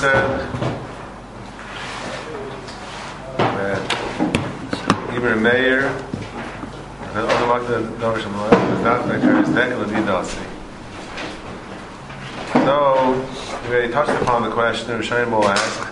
said that even a mayor, the other one that does not make her is dekel vidasi. So we already touched upon the question. Rishonim will ask.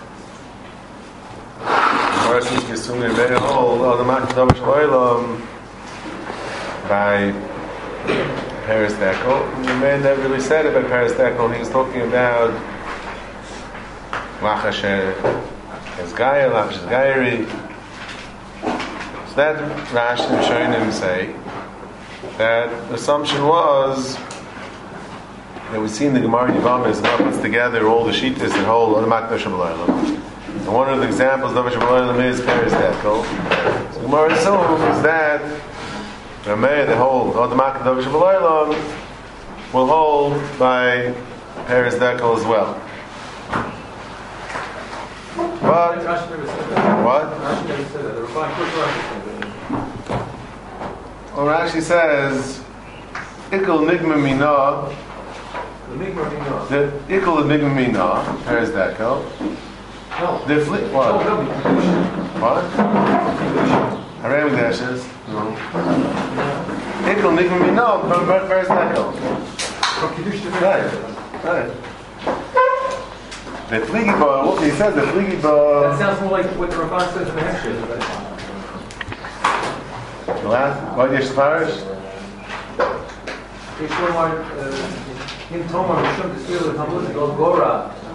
Versus Gesumi very whole of the Makdash Oilam by Paris Dekel. The man never really said about Paris Dekel. He was talking about Lachash Gaia, Lachash Gairi. So that Rashi and Rishonim say that the assumption was that we've seen the Gemara Yevamos puts together all the shittas that hold on the Makdash Oilam. And one of the examples of Shabbat is Paris Dekel. So Gemara assumes that the Meir, the whole of the Makkah of Shabbat will hold by Paris Dekel as well. But what? Well, Rashi says Ikul Nigma Mina. The Ikul Nigma Mina Paris Dekel. No. The what? What? Harem dashes. No. Ekel nikma no. First ekel. Right. The fligi bar. What he said. The fligi bar. That sounds more like what the Ramban says in the Hechsher. The last. What is parish? Yeshomar. In Tomar, Mishum Desir the Talmud goes Gora.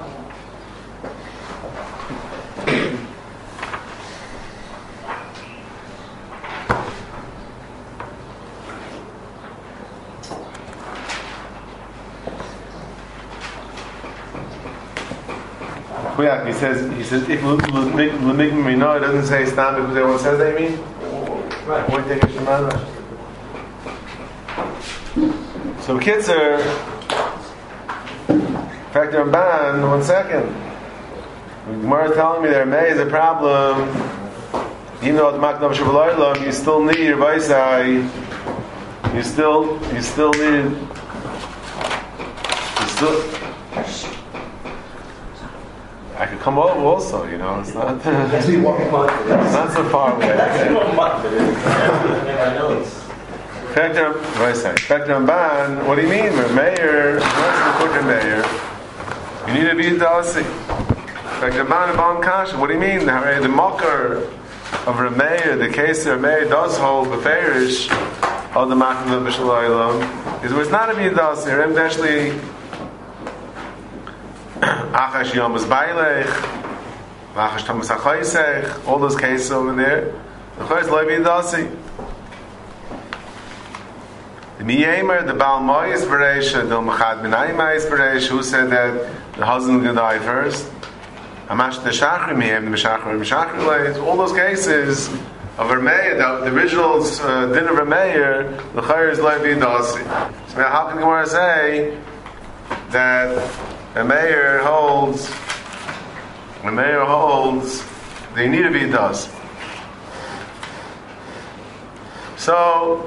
He says if L'migma Mina, it doesn't say Stam because everyone says they mean. Right. What do you take a Shemana? So Kitzer, in fact, Ramban, 1 second. Gemara is telling me that May is a problem. Even though the Makdav Shabbalaylam, you still need your Vaisai. You still need. I could come over also, it's not. It's not so far away. Ramban, what do you mean? Mayor, you need to be a Dasi. Ramban Kasha, what do you mean? The mocker of Rameir, the case of Rameir does hold the Farish of the Makdav B'Shalaylam, is where it's not a be a Dasi. Rem Deshli Achash Yomas Bailech, Achash Thomas Achaysech, all those cases over there. The Chayes Levi Dasi. The Miyamer, the Baal Moyes Bereisha, the Machad Benayim Bereisha, who said that the husband will die first. Amash the Shachri Miyam, the Meshachri, all those cases of Rameir, the original din of Rameir, the Chayes Levi Dasi. So now, how can the Gemara say that the mayor holds they need to be does. So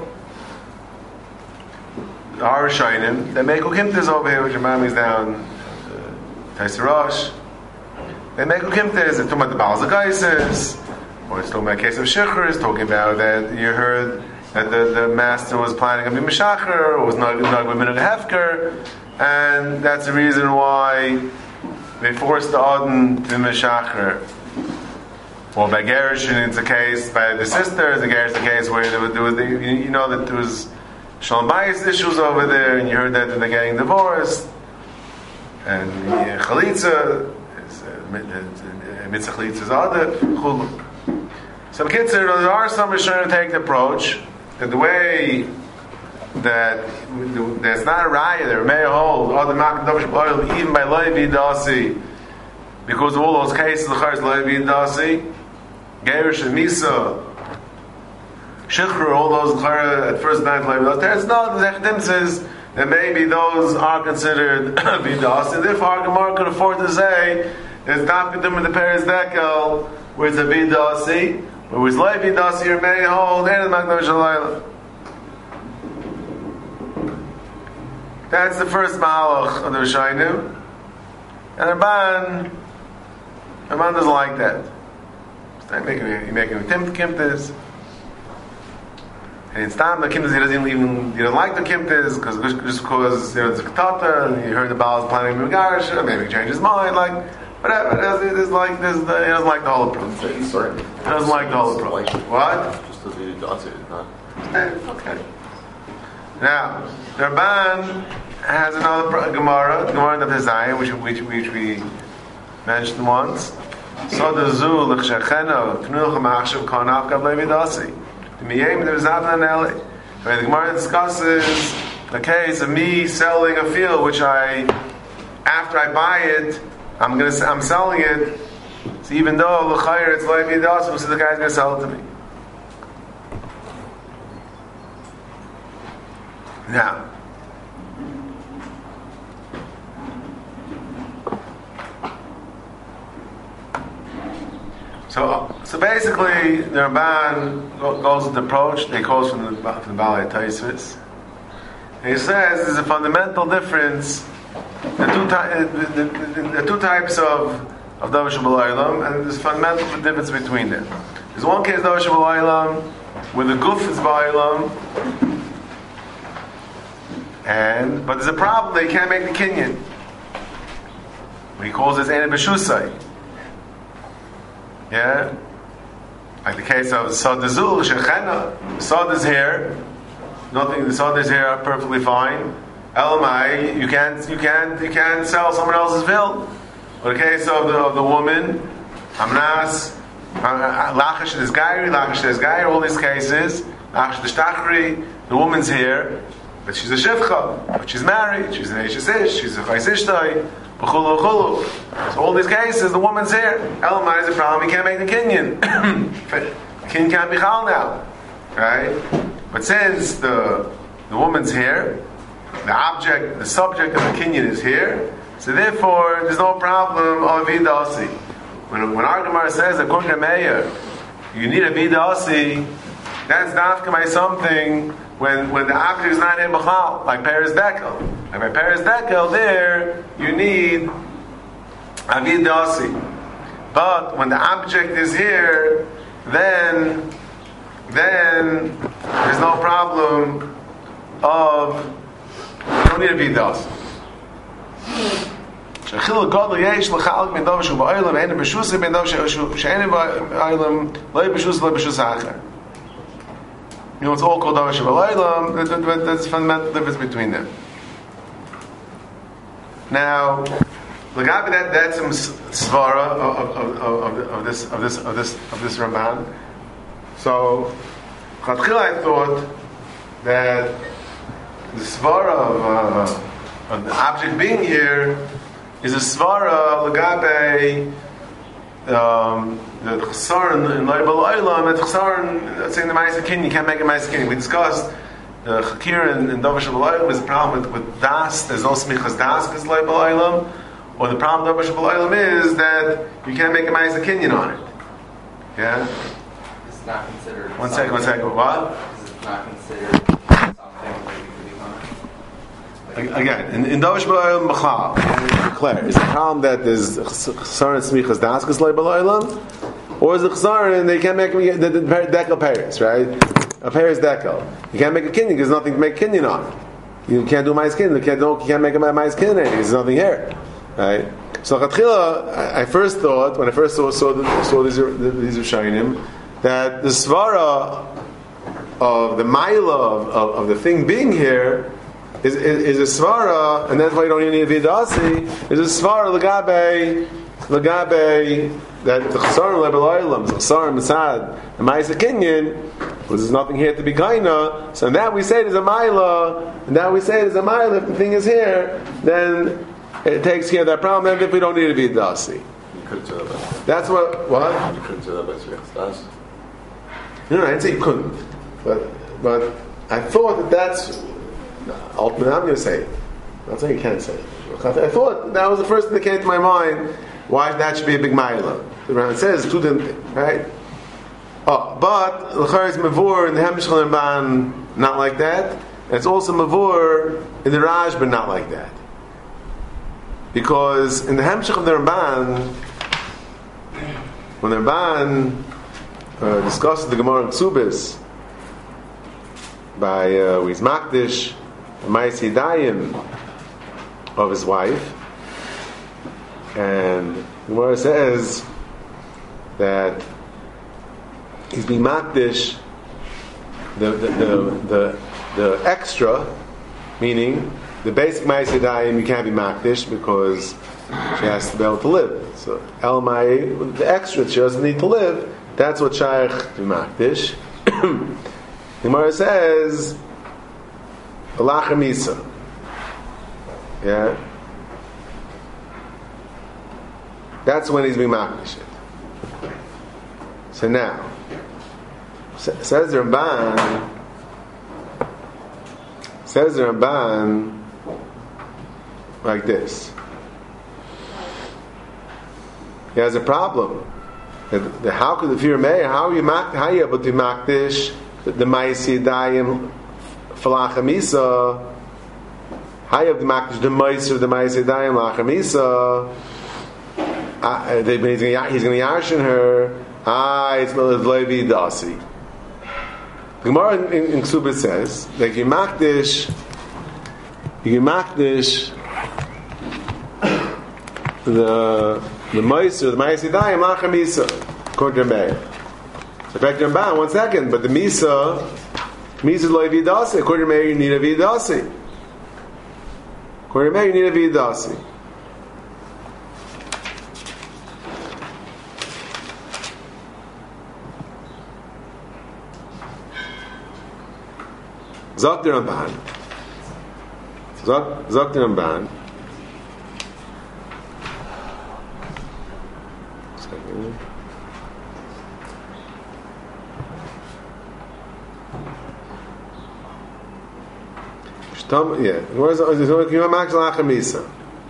our Rishonim, they make ukimtas over here, which your mommy's down Taisir Rosh. They make ukimtas, they're talking about the Baal Zakaisis, or it's talking about a case of Shechur, it's talking about that you heard that the master was planning to be Meshacher, or was not with minute Hefker. And that's the reason why they forced the Adon to be Meshacher. Or by Gershon, it's a case by the sisters. The Gershon, the case where there was that there was Shalom Bayis issues over there, and you heard that they're getting divorced. And Chalitza, Mitzvah Chalitza is other. So, kids, there are some Rishonim who take the approach that the way that there's not a raya there may hold or the Makdav even by Levi Dasi because of all those cases the Chayes Levi Dasi Gerish and Misa Shechur, all those at first night Levi Dasi. There's no Zechdim says that maybe those are considered Vidas, and therefore our Gemara could afford to say there's not been with the Paris Dekel where it's a Vidasi, where it's Levi Dasi or may hold and the Makdav Shalayla. That's the first Mahalach of the Rishonim. And Ramban Ramban doesn't like that. You're making a kimtis. And in Stam, the kimtis, he doesn't like the kimtis, just because, it's a katata, and he heard the Baal is planning to Megarish, maybe he changed his mind, like, whatever. He doesn't like the whole approach. He doesn't like the whole approach. What? Just as you don't say it, not. Okay. Now, the Ramban has another Gemara in the Tezayim, which we mentioned once. So the Zul l'chshechena knuch ma'achshav konav gablei vidasi. The miyem the zavan eli. The Gemara discusses the case of me selling a field, which after I buy it, I'm selling it. So even though l'chayr it's lei vidasi, so the guy's going to sell it to me. Now, so basically, the Ramban goes with the approach. They quote from the Balei Taisvis. He says there's a fundamental difference. The two types of Davar Shabbalaylam, and there's a fundamental difference between them. There's one case Davar Shabbalaylam where the Guf is Ba'ilam. But there's a problem, they can't make the kinyan. He calls this Ene B'Shusai. Yeah? Like the case of Sod Zul, Shechena. The Sod is here. The Sod is here perfectly fine. Elamai, you can't sell someone else's field. Or the case of the woman, Amnas, Lachash Desgairi, all these cases, Lachash Deshtachri, the woman's here. But she's a shivcha, but she's married, she's an Eishesish, she's a Chaisishtai, b'chulu. So all these cases, the woman's here. Elamai is a problem, he can't make the kinyan. The kinyan can't be chal now. Right? But since the woman's here, the subject of the kinyan is here, so therefore there's no problem of vidasi. When our Gemara says, according to Meir, you need a vidasi, that's dafka by something when the object is not in Bechal, like Peres Dekel. Like by Peres Dekel, there you need Avid Dasi. But when the object is here, then there's no problem of you don't need Avid Dasi. Shechil Godel Yesh L'Chalak Ben Dov Shu Ba'olam Ene B'Shus Ben Dov She'ene Ba'olam Lo B'Shus Lo B'Shus Acher. It's all called Davar Shabbalaylam. There's a fundamental difference between them. Now, that's some svara of this Ramban. So, Chatchila, I thought that the svara of the object being here is a svara l'gabe the chsaron in Leibel Oilam, and the chsaron, saying the Ma'aseh Kinyan, you can't make a Ma'aseh Kinyan. We discussed the Chakir and Davar Shabbalaylam is a problem with Das, there's no smichas Das because Leibel Oilam, or the problem with Davar Shabbalaylam is that you can't make a Ma'aseh Kinyan on it. Yeah? It's not considered. One second, what? It's not considered something that you could become. Again, in Davar Shabbalaylam B'chal, Claire, is the problem that there's chsaron and smichas das because Leibel Oilam, or is the chsaron they can't make the dekel peres, right? A peres dekel. You can't make a kinyan because there's nothing to make a kinyan on. You can't do ma'is kinyan. You can't make a ma'is kinyan because there's nothing here, right? So Chatchila, I first thought when I first saw these Rishonim that the svara of the maila of the thing being here is a svara, and that's why you don't even need a vidasi. Is a svara legabe that the chesaron leibel oilam, the chesaron masad, the ma'aseh kinyan, because there's nothing here to be kaina. So in that we say there's a maila, and that we say there's a maila. If the thing is here, then it takes care of that problem. And if we don't need a vidasi, You couldn't say that. that's what. You couldn't say that by Smichas. No, I didn't say you couldn't, but I thought that's. Ultimately, I'm going to say it. I'm not saying you can't say it. I thought that was the first thing that came to my mind. Why that should be a big ma'ila? The Ram says two different things, right? Oh, but l'char is mavur in the Hemshech Ramban not like that. And it's also mavur in the Rashba not like that. Because in the Hemshech of the Ramban, when the Ramban discusses the Gemara in Ksubis by his Makdish, Ma'aseh Dayim of his wife, and the Gemara says that he's being Makdish the extra, meaning the basic Ma'aseh Dayim you can't be Makdish because she has to be able to live. So El Mai, the extra she doesn't need to live, that's what Shaykh to Makdish. The Gemara says Alachamisa. Yeah? That's when he's being Makdish it. So now, says the Ramban like this. He has a problem. How could if you're a mayor, how are you able to makdish the Ma'aseh Dayim Falachamisa? How are you able to makdish the Ma'aseh of the Ma'aseh Dayim Falachamisa? He's going to yarshin her. It's Levi Dasi. The Gemara in Ksubit says that you makdish the Ma'aseh, the Ma'aseh Dayim Lachamisa, according to Meir. So back to Ramban, 1 second, but the Misa is Levi Dasi. According to Meir, you need a Vidasi. According to Meir, you need a Vidasi. Zok the Ramban. Yeah. Where's Max Lachamisa?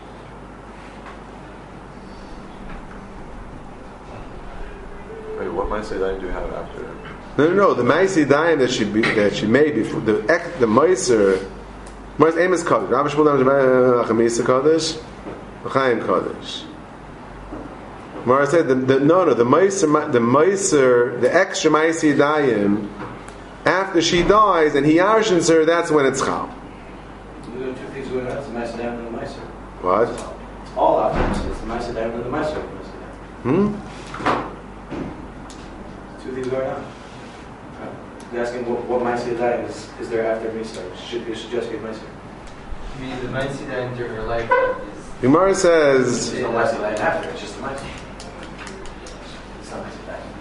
Wait, what Ma'aseh Dayim do you have after? No. The Ma'aseh Dayim that she made before the Ma'aser Amos Kodesh. Rabbi Shmuel Lachamisa Kodesh, Chaim Kodesh. Mara said the Ma'aser, the extra Ma'aseh Dayim, after she dies and he yarshins her, that's when it's Chal. What? It's all after it's the Ma'aseh Dayim and the Ma'aser. Two things going on. You're asking what Ma'aseh Dayim is there after Misa? It should just be Ma'aser. You mean the Ma'aseh Dayim during her life is... Gemara says... There's no Ma'aseh Dayim after, it's just the Ma'aser. It's not Ma'aseh Dayim.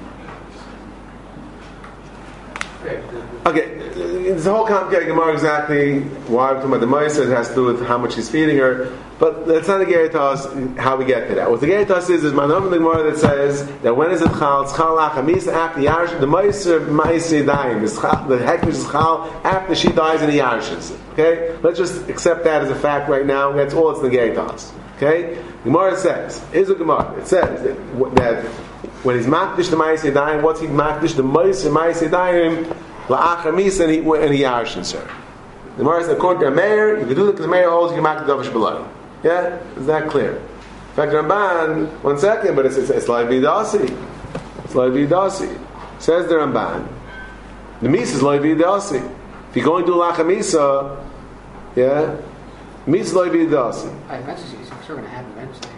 Okay, it's a whole complicated Gemara exactly why we're talking about the Ma'aser. It has to do with how much he's feeding her. But that's not the Geritas how we get to that. What the Geritas is Manam in the Gemara that says that when is it Chal? It's Chal Lachamisa after Yarsh. The Ma'aser Dayim. The Hektish is Chal after she dies and he Yarshes. Okay? Let's just accept that as a fact right now. That's all it's the Geritas. Okay? The Gemara says, is a Gemara. It says that when he's Makdish the Ma'aser Dayim, what's he Makdish? The Ma'aser Dayim La'achamisa and he Yarshes her. The Gemara says, according to Meir, you can do that because Meir holds you can Makdish Davish Below. Yeah? Is that clear? In fact, Ramban, 1 second, but it's like Vidasi. It's like Vidasi. Says the Ramban. The Misa is like Vidasi. If you're going to do Lachamisa, yeah? Misa is like Vidasi. Eventually, she's sure going to happen eventually.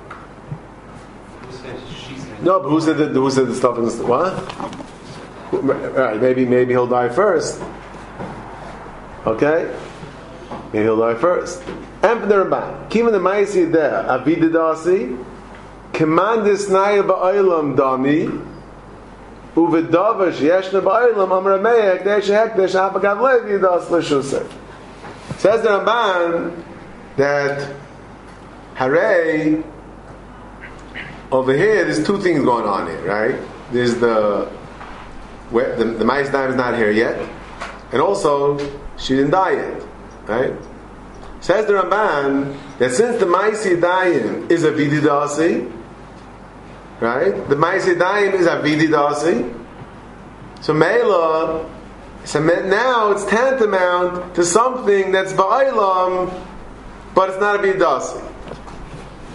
No, but who said the stuff in the... What? Right, maybe he'll die first. Okay? Maybe he'll die first. And for the Ramban, Kiva the Ma'aseh there, Avididasi, Commandis Naya Ba'olam Dami, Uvidavash Yeshna Ba'olam Amar Me'ek Desh Hekdesh Apagav Levi Das L'Shusay. Says the Ramban that Hare over here, there's two things going on here, right? There's the Ma'aseh Dayim is not here yet, and also she didn't die yet, right? Says the Ramban that since the Ma'aseh Dayim is a Vididasi, right? The Ma'aseh Dayim is a Vididasi. So Meila, so now it's tantamount to something that's Ba'olam, but it's not a Vididasi.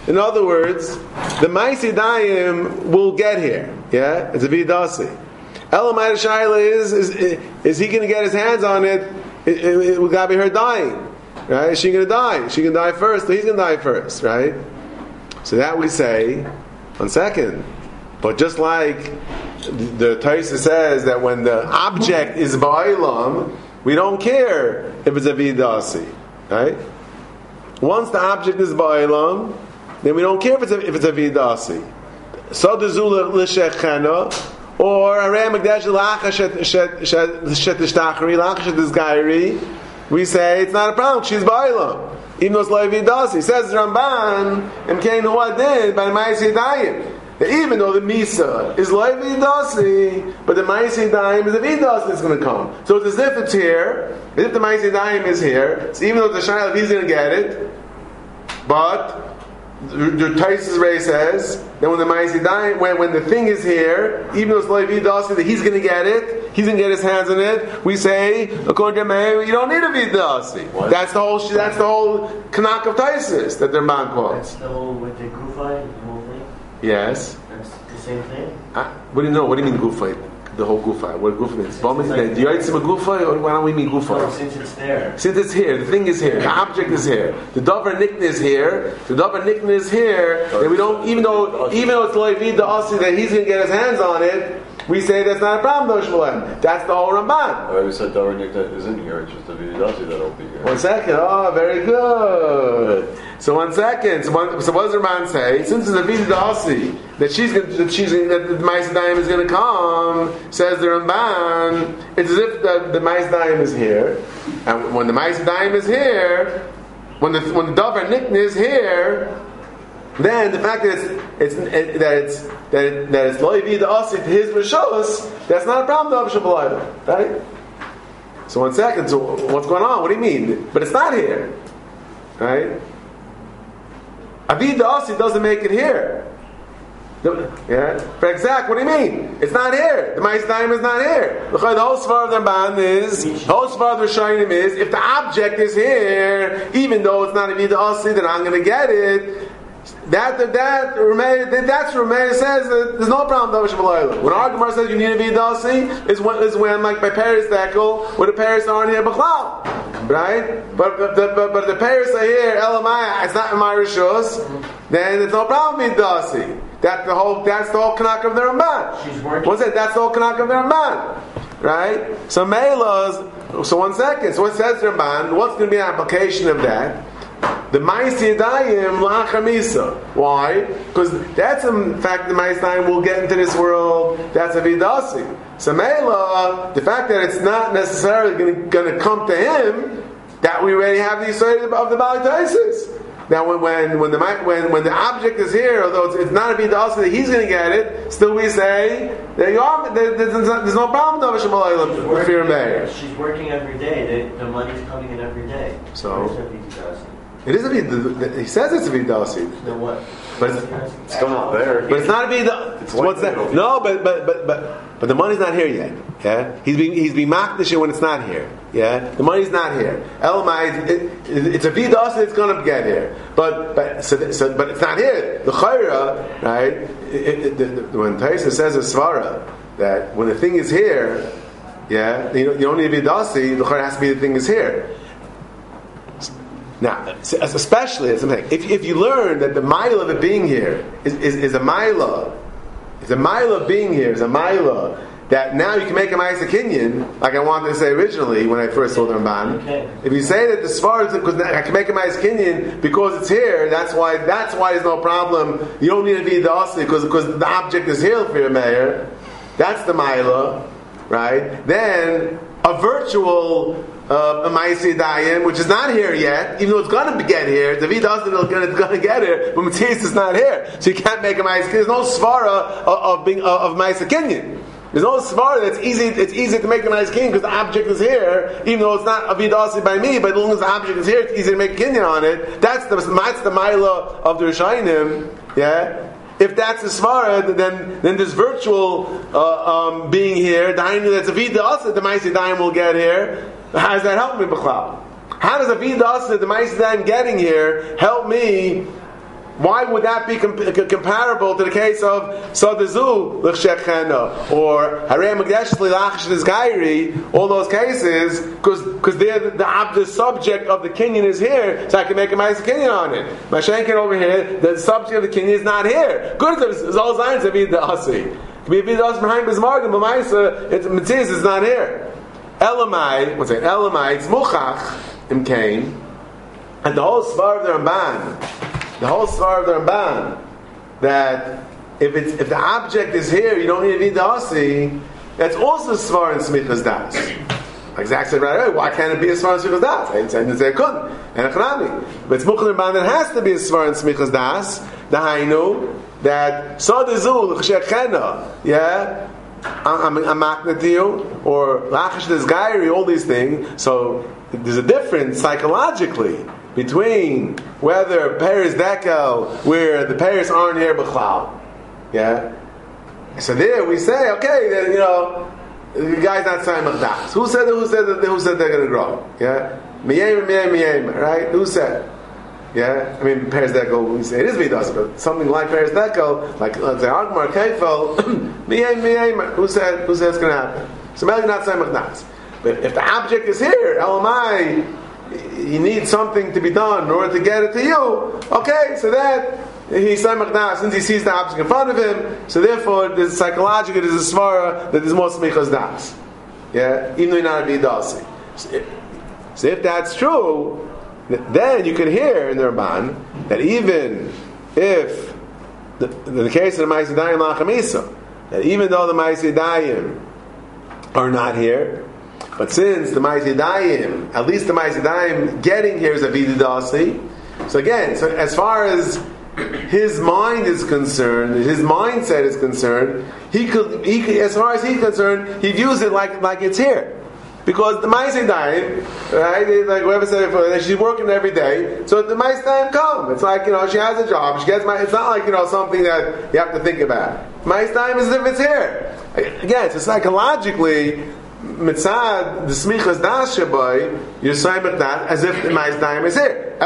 In other words, the Maisi Dayim will get here. Yeah, it's a vidasi. Elamai Shaila is he going to get his hands on it? It will gotta be her dying, right? Is she going to die? She can die first. So he's going to die first, right? So that we say, 1 second. But just like the Taisa says that when the object is ba'ilam, we don't care if it's a vidasi, right? Once the object is ba'ilam, then we don't care if it's a vidasi. So the zula l'shechena, or arei magdash l'achas shetishtachri, l'achas shetisgairi, we say it's not a problem. She's ba'ilam, even though it's like vidasi. Says Ramban, and Kain Huadin by Ma'aseh Dayim. Even though the Misa is like Vidasi, but the Ma'aseh Dayim is a Vidasi that's going to come. So it's as if it's here, as if the Ma'aseh Dayim is here. So even though the Shayla, he's going to get it, but the Taisus Ray says that when the Ma'aseh Dayim, when the thing is here, even though it's like Vidasi, that he's going to get it, he's going to get his hands on it. We say, according to Meir, you don't need a Vidasi. That's the whole Kanak of Taisus that the Ramban quotes. That's the whole with the Gufay, the whole thing? Yes. That's the same thing? What do you know? What do you mean Gufay? The whole Gufay. What Gufay means? Do you write some Gufay, or why don't we mean Gufay? No, since it's there. Since it's here, the thing is here, the object is here, the Dover Nikna is here, then we don't, even though it's Loivid the Asi that he's going to get his hands on it, we say that's not a problem, Doshmalem. That's the whole Ramban. We said Dover Nikna is in here, it's just a Vidasi that'll be here. 1 second. Oh, very good. So 1 second. So what does Ramban say? Since it's a Vidasi that that the Ma'aseh Dayim is going to come, says the Ramban, it's as if the Ma'aseh Dayim is here, and when the Ma'aseh Dayim is here, when the Dover Nikna is here, then the fact that it's loivi the asi to his rishos, that's not a problem to Avsha B'layla, right? So 1 second. So what's going on? What do you mean? But it's not here, right? Avid the asi doesn't make it here. Yeah. For exact, what do you mean? It's not here. The Ma'aseh Dayim is not here. The whole svar of the Ramban is, the whole svar of the Rishonim is, if the object is here, even though it's not Avid the asi, then I'm going to get it. That's Rameir says that there's no problem with Davar. When our Gemara says you need to be dasi, is when like by Paris Dekel, where the Paris aren't here B'chlal, right? But the Paris are here, Elamaya, it's not in my rishos, then it's no problem being dasi. That's the whole Kanak of the Ramban. She's working. What's it? That's the whole Kanak of the Ramban, right? So Meilas. So 1 second. So what says the Ramban? What's going to be an application of that? The Ma'aseh Dayim la'achamisa. Why? Because that's in fact the Ma'aseh Dayim will get into this world. That's a vidasi. So Meila, the fact that it's not necessarily going to come to him, that we already have the Yisrael of the Bali Taisis. Now, when the object is here, although it's not a vidasi that he's going to get it, still we say there's no problem with Fear Meir. She's working every day. The money's coming in every day. So it is a vidasi. He says it's a vidasi. Then what? But it's still not there. But it's not a vidasi. What's that? No, but the money's not here yet. Yeah, he's being makdish when it's not here. Yeah, the money's not here. Elamai, it's a vidasi that's going to get here. But it's not here. The chayra, right? When Taisa says a svara that when the thing is here, yeah, you don't need vidasi. The chayra has to be the thing is here. Now, especially if you learn that the mile of it being here is a mila, it's a mile of being here is a mila that now you can make a Ma'aseh Kinyan, like I wanted to say originally when I first told the Ramban. Okay. If you say that the Sfar is because I can make a Ma'aseh Kinyan because it's here, that's why there's no problem. You don't need to be the Asi because the object is here for your mayor. That's the Maila, right? Then a virtual a Ma'aseh Dayim, which is not here yet, even though it's going to get here. David doesn't know it's going to get here, but Matthias is not here, so you can't make a Ma'aseh Kinyan. There's no svara of Ma'aseh Kinyan. There's no svara that's easy. It's easy to make a Ma'aseh Kinyan because the object is here, even though it's not avidasi by me. But as long as the object is here, it's easy to make a Kinyan on it. That's the Maila of the Rishonim. Yeah. If that's a svara, then this virtual being here, the Hainu that's a vidasa, the Ma'aseh Dayim will get here. How does that help me, B'chlal? How does a vidasa, the Ma'aseh Dayim getting here, help me why would that be comparable to the case of Sadazu l'chshechena or Harei Magdesh l'lachish l'zgairi? All those cases, because the subject of the kinyan is here, so I can make a nice kinyan on it. Mashenkin over here, the subject of the kinyan is not here. Good, it's all signs of the asi. Be the asi behind Bismarck, but Maisa, it's Matthias is not here. Elamai, what's it? Elamai, it's muchach imkain, and the whole svar of the Ramban, that if the object is here, you don't need to be the asi. That's also svar in smichas das. Like Zach said right away, why can't it be a svar in smichas das? I didn't say it couldn't. And but it's muchach Ramban that has to be a svar in smichas das. The hainu that sadazu l'chshechena, yeah. I'm makna to you, or lachish d'zgairi, all these things. So there's a difference psychologically between whether Paris dekel, where the Paris aren't here b'chlal, yeah. So there we say, okay, then the guy's not saying machdas. Who said they're going to grow? Yeah, miyem, right? Who said? Yeah, I mean Paris dekel. We say it is vidas, but something like Paris dekel, like let's say Agmar Kefel, miyem. Who said it's going to happen? So maybe not saying machdas. But if the object is here, elamai, you need something to be done in order to get it to you. Okay, so that he's saying machdas since he sees the object in front of him. So therefore, there's psychologically there's a svara that there's more smichas das. Yeah, even though you're not a vidasi. So if that's true, then you can hear in the Ramban that even if in the case of the Ma'aseh Dayim Lachamisa, that even though the Ma'aseh Dayim are not here, but since the Ma'aseh Dayim, at least the Ma'aseh Dayim getting here is a vididasi. So again, as far as his mind is concerned, his mindset is concerned, he could as far as he's concerned, he views it like it's here. Because the Ma'aseh Dayim, right, like whoever said before, she's working every day, so the Ma'aseh Dayim come. It's like, she has a job, she gets it's not like, something that you have to think about. Ma'aseh Dayim is as if it's here. Again, so psychologically, mitzad, the smichas das shabai, you're saying that as if the Ma'aseh Dayim is here.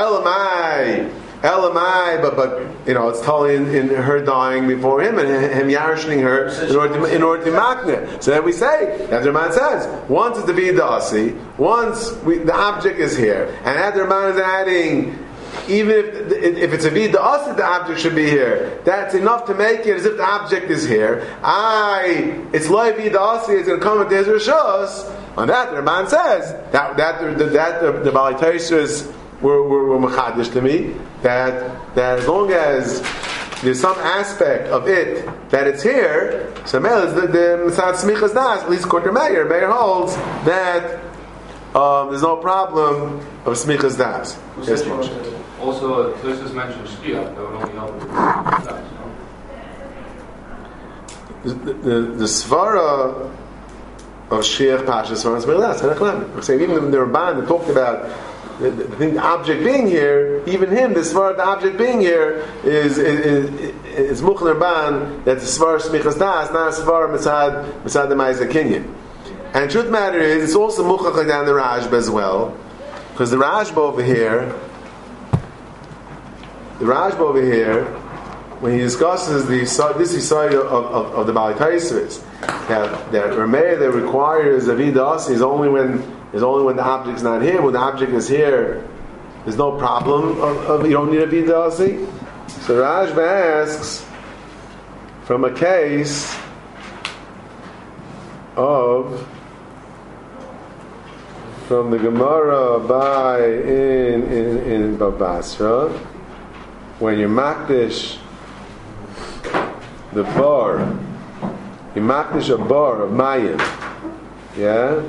Elamai, but it's totally in her dying before him and him yarishing her in order to makne. So then we say, as the Ramban says, once it's the vidasi, once the object is here, and as the Ramban is adding, even if it's a vidasi, the object should be here. That's enough to make it as if the object is here. It's loy vidasi, it's going to come into his rishos. On that, the Ramban says that the Balei Tosfos were machadish to me that as long as there's some aspect of it that it's here, so the mitzad smichas das, at least according to Meir holds that there's no problem of smichas das. Yes, also, Tosfos mentioned shkia, that would only help with the svara of Shiach Pasha Svara Smichas das. I'm saying even the Ramban that talked about the object being here, even him, the svar, the object being here is muchler ban that the svar smichas das, not a svar mitzad the ma'aseh kinyan. And truth matter is, it's also muchach like that in the Rashba as well, because the Rashba over here, when he discusses this Yisrael of the Balei Tosfos, that Rameh that requires a vidasi is only when the object's not here. When the object is here, there's no problem of you don't need a vidasi. So Rashba asks from a case from the Gemara by in Babasra, when you makdish the bar, you makdish a bar of mayim, yeah.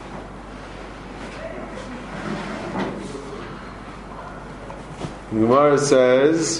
Gemara says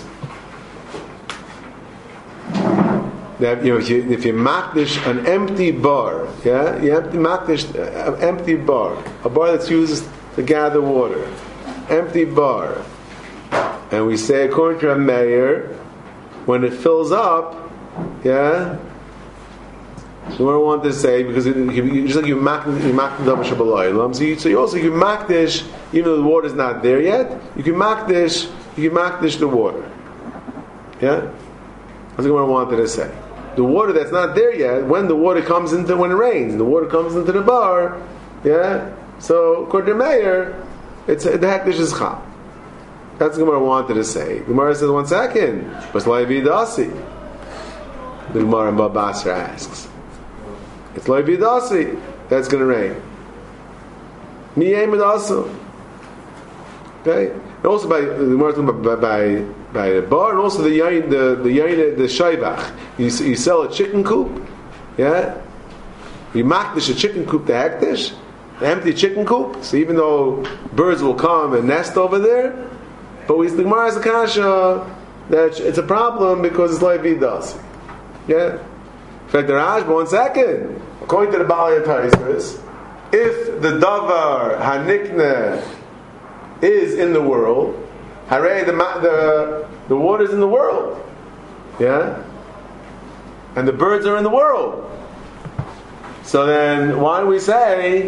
that if you makdish an empty bar, yeah, you have to makdish an empty bar, a bar that's used to gather water, empty bar, and we say according to a Meir, when it fills up, yeah. So what I want to say, because just like you makdish so you also makdish even though the water is not there yet. You can makdish the water. Yeah? That's what I wanted to say. The water that's not there yet, when the water comes into, when it rains, and the water comes into the bar, yeah? So, according to Meir, the hektish is chal. That's what I wanted to say. The Gemara says, 1 second. But Levi Dasi. The Gemara in Bab Basra asks. It's Levi Dasi that's going to rain. Mi Yemen also. Okay? And also by the Gemara by the bar, and also the yain, the shaybach. You sell a chicken coop, yeah? You makdish a chicken coop to hektish, an empty chicken coop. So even though birds will come and nest over there, but the Gemara has a kasha that it's a problem because it's like vidas. Yeah? In fact, the Raj, but 1 second. According to the Baalei Taisvus, if the davar hanikne is in the world, hare the water's in the world. Yeah? And the birds are in the world. So then why don't we say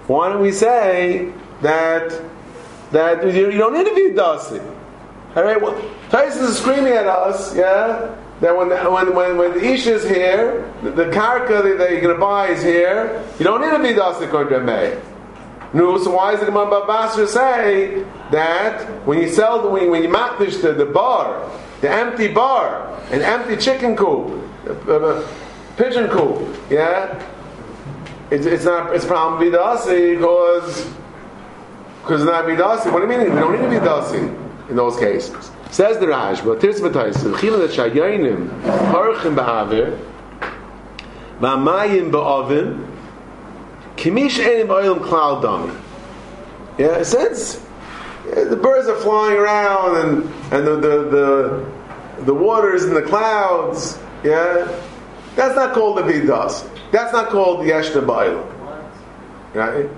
that you don't need to be dasi? Alright, well, Tyson is screaming at us, yeah, that when the ish is here, the karka that you're going to buy is here, you don't need to be dasi according to Meir. No, so why does the Gemara Bab Basra say that when you sell, when you makdish the bar, the empty bar, an empty chicken coop, pigeon coop, yeah, it's problem bidasi because it's not bidasi. What do you mean? We don't need to be dasi in those cases. Says the Raj, but Tirs B'Taisim, Chila that Shayayinim Parchim Ba'avir V'Amayim Ba'avim Kimish Enim Ba'olam Klal Dami. Yeah, since the birds are flying around and the water is in the clouds, yeah, that's not called the Vidas. That's not called the Yeshna Ba'olam. Right?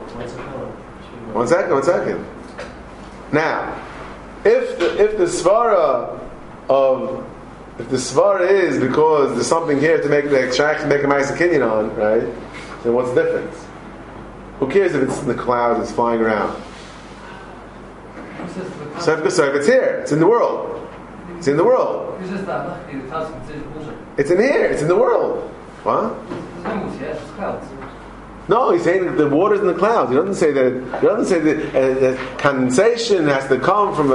1 second. Now, if the svara is because there's something here to make the extraction, make a nice kinyan on, right? Then what's the difference? Who cares if it's in the clouds, it's flying around? So if it's here, it's in the world. It's in the world. It's in here. It's in the world. What? No, he's saying that the water's in the clouds. He doesn't say that condensation has to come from a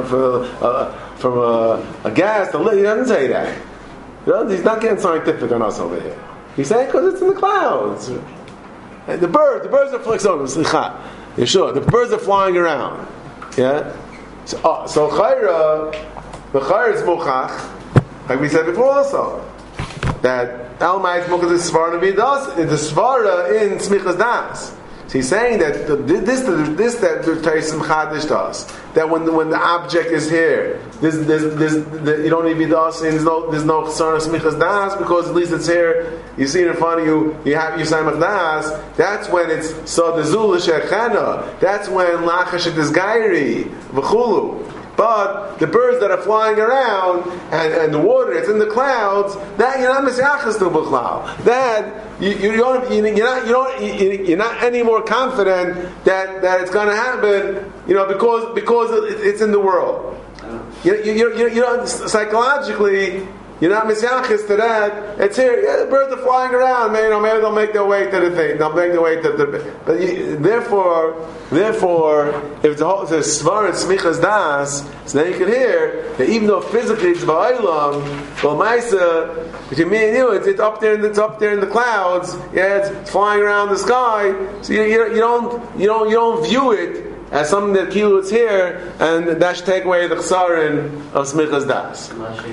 gas. He doesn't say that. He's not getting scientific on us over here. He's saying because it's in the clouds. And the birds are flying. You're sure the birds are flying around. Yeah. So chayra, the chayra is muchach, like we said before also, that Almai is muchach is svara vidas, the svara in smichas das. So he's saying that this that the Taisim Chadish does, that when the object is here, you don't need vidas, and there's no chasar smichas das because at least it's here. You see it in front of you. You have your samach das. That's when it's sadazul shechana. That's when lachash disgairi v'chulu. But the birds that are flying around and the water, it's in the clouds. That you're not misyachas to b'chlal. That you're not any more confident that it's going to happen. Because it's in the world. Psychologically. You're not misyachis to that. It's here. Yeah, the birds are flying around. Maybe they'll make their way to the thing. They'll make their way to the. But therefore, if it's a svar and smichas das, so then you can hear that even though physically it's ba'olam, well, ma'isa between me and you, it's up there. It's up there in the clouds. Yeah, it's flying around the sky. So you don't view it as something that kilu is here, and that should take away the chsarin of smichas das.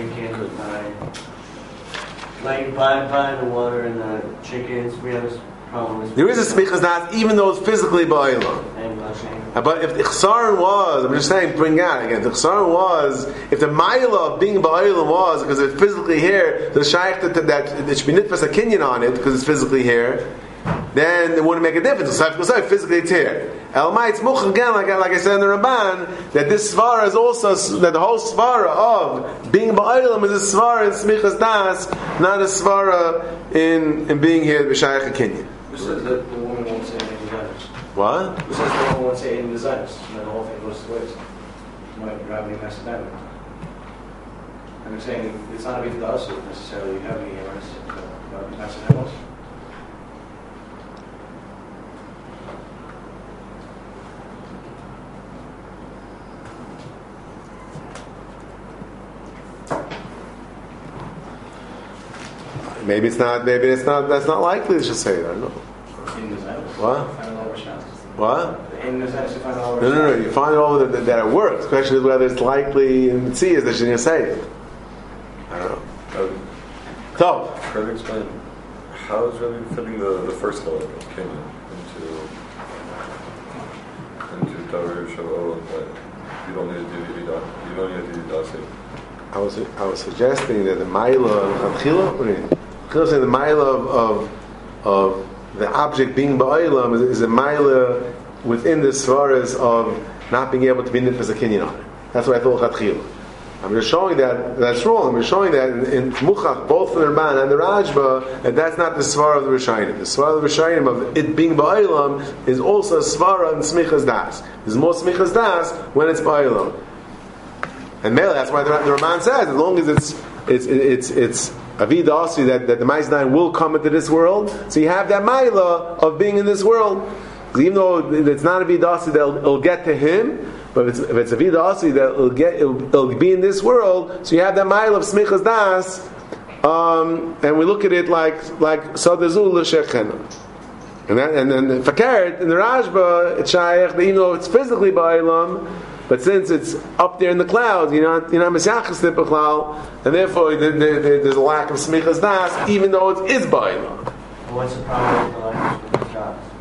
Like buy the water and the chickens, we have a problem with. There is a smichas das, even though it's physically ba'olam. But if the chsarin was, I'm just saying, bring out again. The chsarin was, if the ma'ila of being ba'olam was because it's physically here, the shaykh that it should be nitfas a kinyan on it because it's physically here, then it wouldn't make a difference. So physically it's here. Elmai, it's much again, like I said in the Ramban, that this svara is also, that the whole svara of being ba'olam is a svara in smichas das, not a svara in being here b'shayach a kinyan. Who says that the woman won't say any designers? What? Who says the woman won't say any designers? And then the whole thing goes to waste. Might grab me accidentally. And they're saying it's not a big dust necessarily. You have any errors. That's an error. Maybe it's not. Maybe it's not. That's not likely to say it. I don't know. In the Zayt. What? What? In the Zayt, you find all No. You find all that it works. The question is whether it's likely in the sea is that she's going to say it. I don't know. So, Try to explain how is really fitting the first element of Kenyan into Davar Shalom, but you don't need to do Yidah. You don't need to do Dasi. I was suggesting that the Maila of Chila, what do you mean? Chila saying the Maila of the object being Ba'ilam is a Maila within the Svaras of not being able to be Nitfas a Kenyan on it. That's what I thought Chila. I'm just showing that's wrong. I'm just showing that in Muchach, both from the Ramban and the Rajba, that's not the Svara of the Rishayim. The Svara of the Rishayim of it being Ba'ilam is also a Svara in Smichas Das. There's more Smichas Das when it's Ba'ilam. And Mele, that's why the Ramban says, as long as it's Avidasi that the Ma'asdain will come into this world, so you have that Maila of being in this world. Even though it's not Avidasi that it'll get to him, but if it's Avidasi that it'll be in this world, so you have that Maila of Smichas Das, and we look at it like Sadazul L'Shechena. And then Fakert in the Rajba, it's Shaykh, even though it's physically Ba'ilam, but since it's up there in the clouds, you're not Mesiachas Nipachlal, and therefore there's a lack of Smichas Das, even though it is Ba'ilam. What's the problem with the lack of Smichas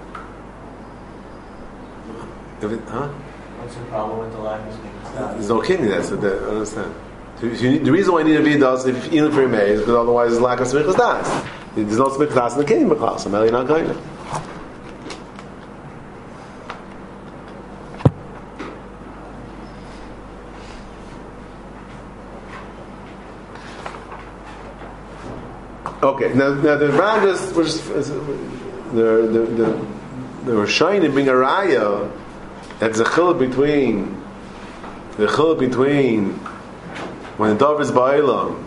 Das? What's the problem with the lack of Smichas Das? There's no kidney there, so I understand. So the reason why you need a Vidas, even for your is because otherwise there's a lack of Smichas Das. There's no Smichas Das in the kidney, so maybe you're not going to. Okay, now the Ran just was the Rishonim bring a raya that's a chiluk between when the dove is ba'ilam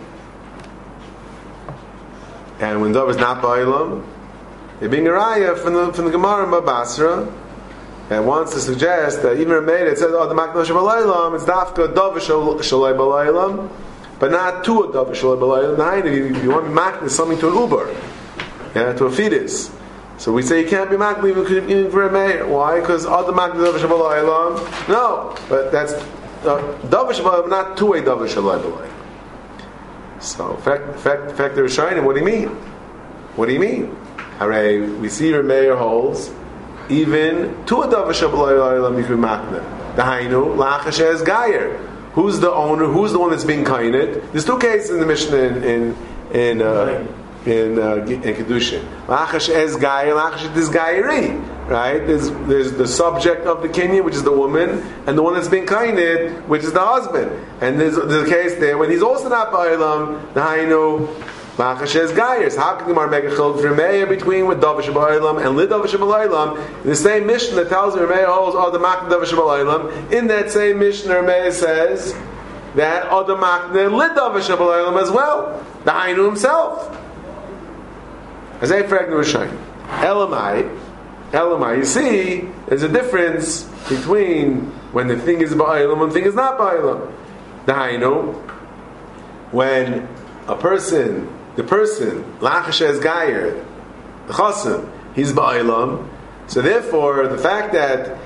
and when the dove is not ba'ilam. They bring a raya from the Gemara in Babasra and wants to suggest that even Rameh it says the makdash ba'ilam it's dafka dove shalai ba'ilam. But not to a dove shalai balaylam. If you want to be makna something to an uber, to a fetus. So we say you can't be makna even for a mayor. Why? Because other makna dove shalai balaylam. No, but that's dove shalai, not to a dove shalai balaylam. So, in fact, the Rishonim. What do you mean? What do you mean? Hooray! We see your mayor holds even to a dove shalai balaylam you can makna. The hainu lachashes gayer. Who's the owner? Who's the one that's being kained? There's two cases in the Mishnah in Kedushin. Lachash es gayer, lachash es gayeri. Right? There's the subject of the kinyan, which is the woman, and the one that's being kained, which is the husband. And there's a case there when he's also not ba'ilam. The hainu lachash es gayer. So how can the Gemara make a chiluk for Meir between with davar sheba'ilam and lid davar sheba'ilam? In the same Mishnah that tells you Meir holds the makna davar sheba'ilam. In that same Mishnah, Meir says that the makna lid davar sheba'ilam as well. The hainu himself. As a fragment of Rishonim. Elamai. You see, there's a difference between when the thing is ba'ilam and the thing is not ba'ilam. The hainu, when the person, Lachashes Gayer, the Chassan, he's Ba'ilam. So therefore, the fact that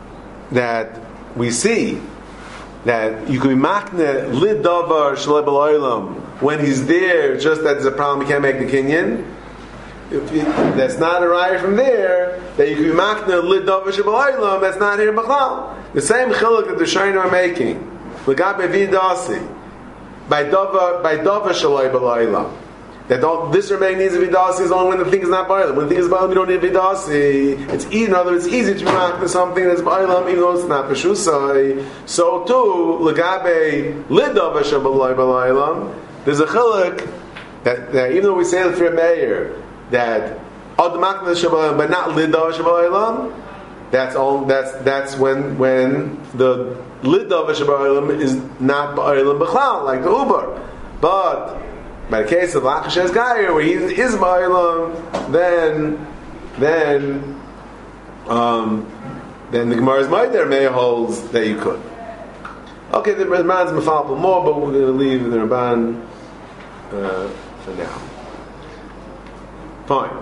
we see that you can be Makne Lid Davar Shalai B'Olam when he's there, just that there's a problem, he can't make the Kinyan. That's not a raya from there, that you can be Makne Lid Davar Shalai B'Olam, that's not here B'Chlal. The same chiluk that the Shainim are making, L'gabe Vidasi, by Davar Shalai B'Olam. That this remaining needs of vidasi is only when the thing is not ba'ilam. When the thing is ba'ilam, you don't need vidasi. It's easy. In other words, it's easy to be makna something that's ba'ilam, even though it's not peshusai. So too, legabe lidav shabalai ba'ilam. There's a chiluk that even though we say it for a mayor that ad makna shabalai, but not lidav shabalai, that's when the lidav shabalai is not ba'ilam b'chlal, like the uber. But by the case of Lachash Gayer, where he is Ba'ilam, then the Gemara's Maider may holds that you could. Okay, the Ramban's Mefalpel more, but we're going to leave the Ramban for now. Fine.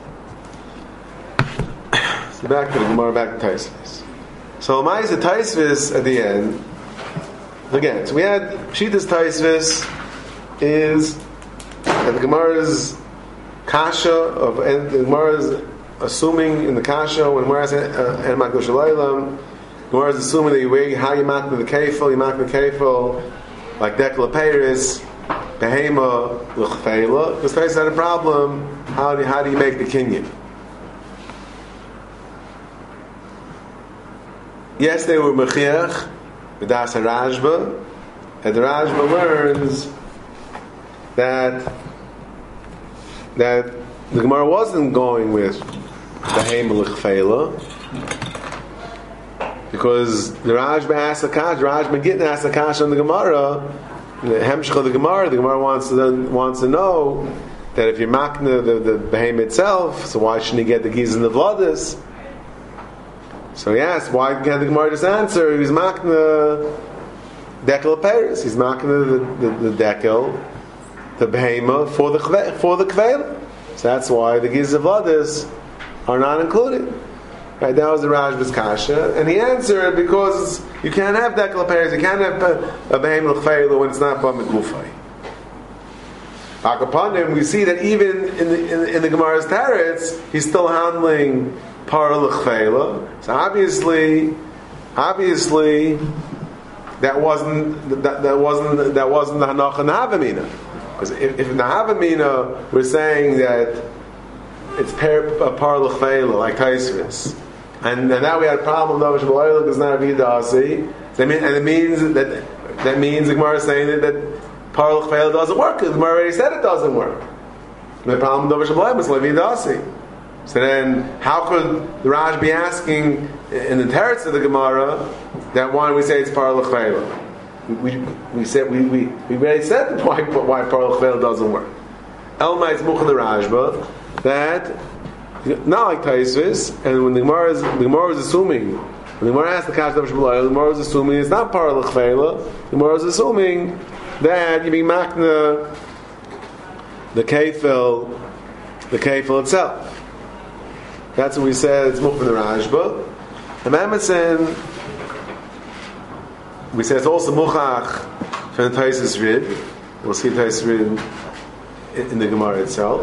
So back to the Gemara, back to Taisvis. So Ma'ase Taisvis at the end. Again, so we had Pshitas Taisvis is that the Gemara's Kasha of, and the Gemara's assuming in the Kasha when Gemara says and Makdosh Alaylam, Gemara is assuming that you weigh how you mark the kefil, like Dekla Peiris, Behema, L'chfeila. Because Taisvis had a problem. How do you make the kinyan? Yes, they were mechiach, B'das HaRashba, and the Rashba learns that the Gemara wasn't going with Behema L'chfeila, because the Rashba asked the Kash, Rashba Gittin asked the Kash on the Gemara, the Hemshech of the Gemara wants to know that if you're makna the Behema itself, so why shouldn't he get the Giz and the Vladis? So he asked, why can't the Gemara just answer? He's makna Dekel Peres. He's makna the Dekel, the Behema for the Kveil. So that's why the Giz and Vladis are not included. Right, that was the Rashba's Kasha, and he answered because you can't have Dekel Peres, you can't have a Behema L'chveil when it's not Bamid Gufay. Back upon him, we see that even in the Gemara's Teretz, he's still handling Par L'chveila. So obviously, that wasn't the Hanacha Nahavamina. Because if in the Nahavamina we're saying that it's Par L'chveila like Taisvis, and now we had a problem with Navash B'Layla because not Avidasi, and it means that means the Gemara is saying that Par L'chveila doesn't work. The Gemara already said it doesn't work. The problem with Navash B'Layla is Avidasi. So then, how could the Raj be asking in the Teretz of the Gemara that why we say it's Par L'chveila? We already said why Par L'chveila doesn't work. Elma is Mucha the Rajba that not like Taisvis, and when the Gemara was assuming, when the Gemara asked the Kash the Gemara was assuming it's not Par L'chveila. The Gemara was assuming that you be makna the kefil itself. That's what we said, it's Mukh from the Rashba. And Emerson, we said it's also Muchach from the Taisus Rid. We'll see Taisus Rid in the Gemara itself.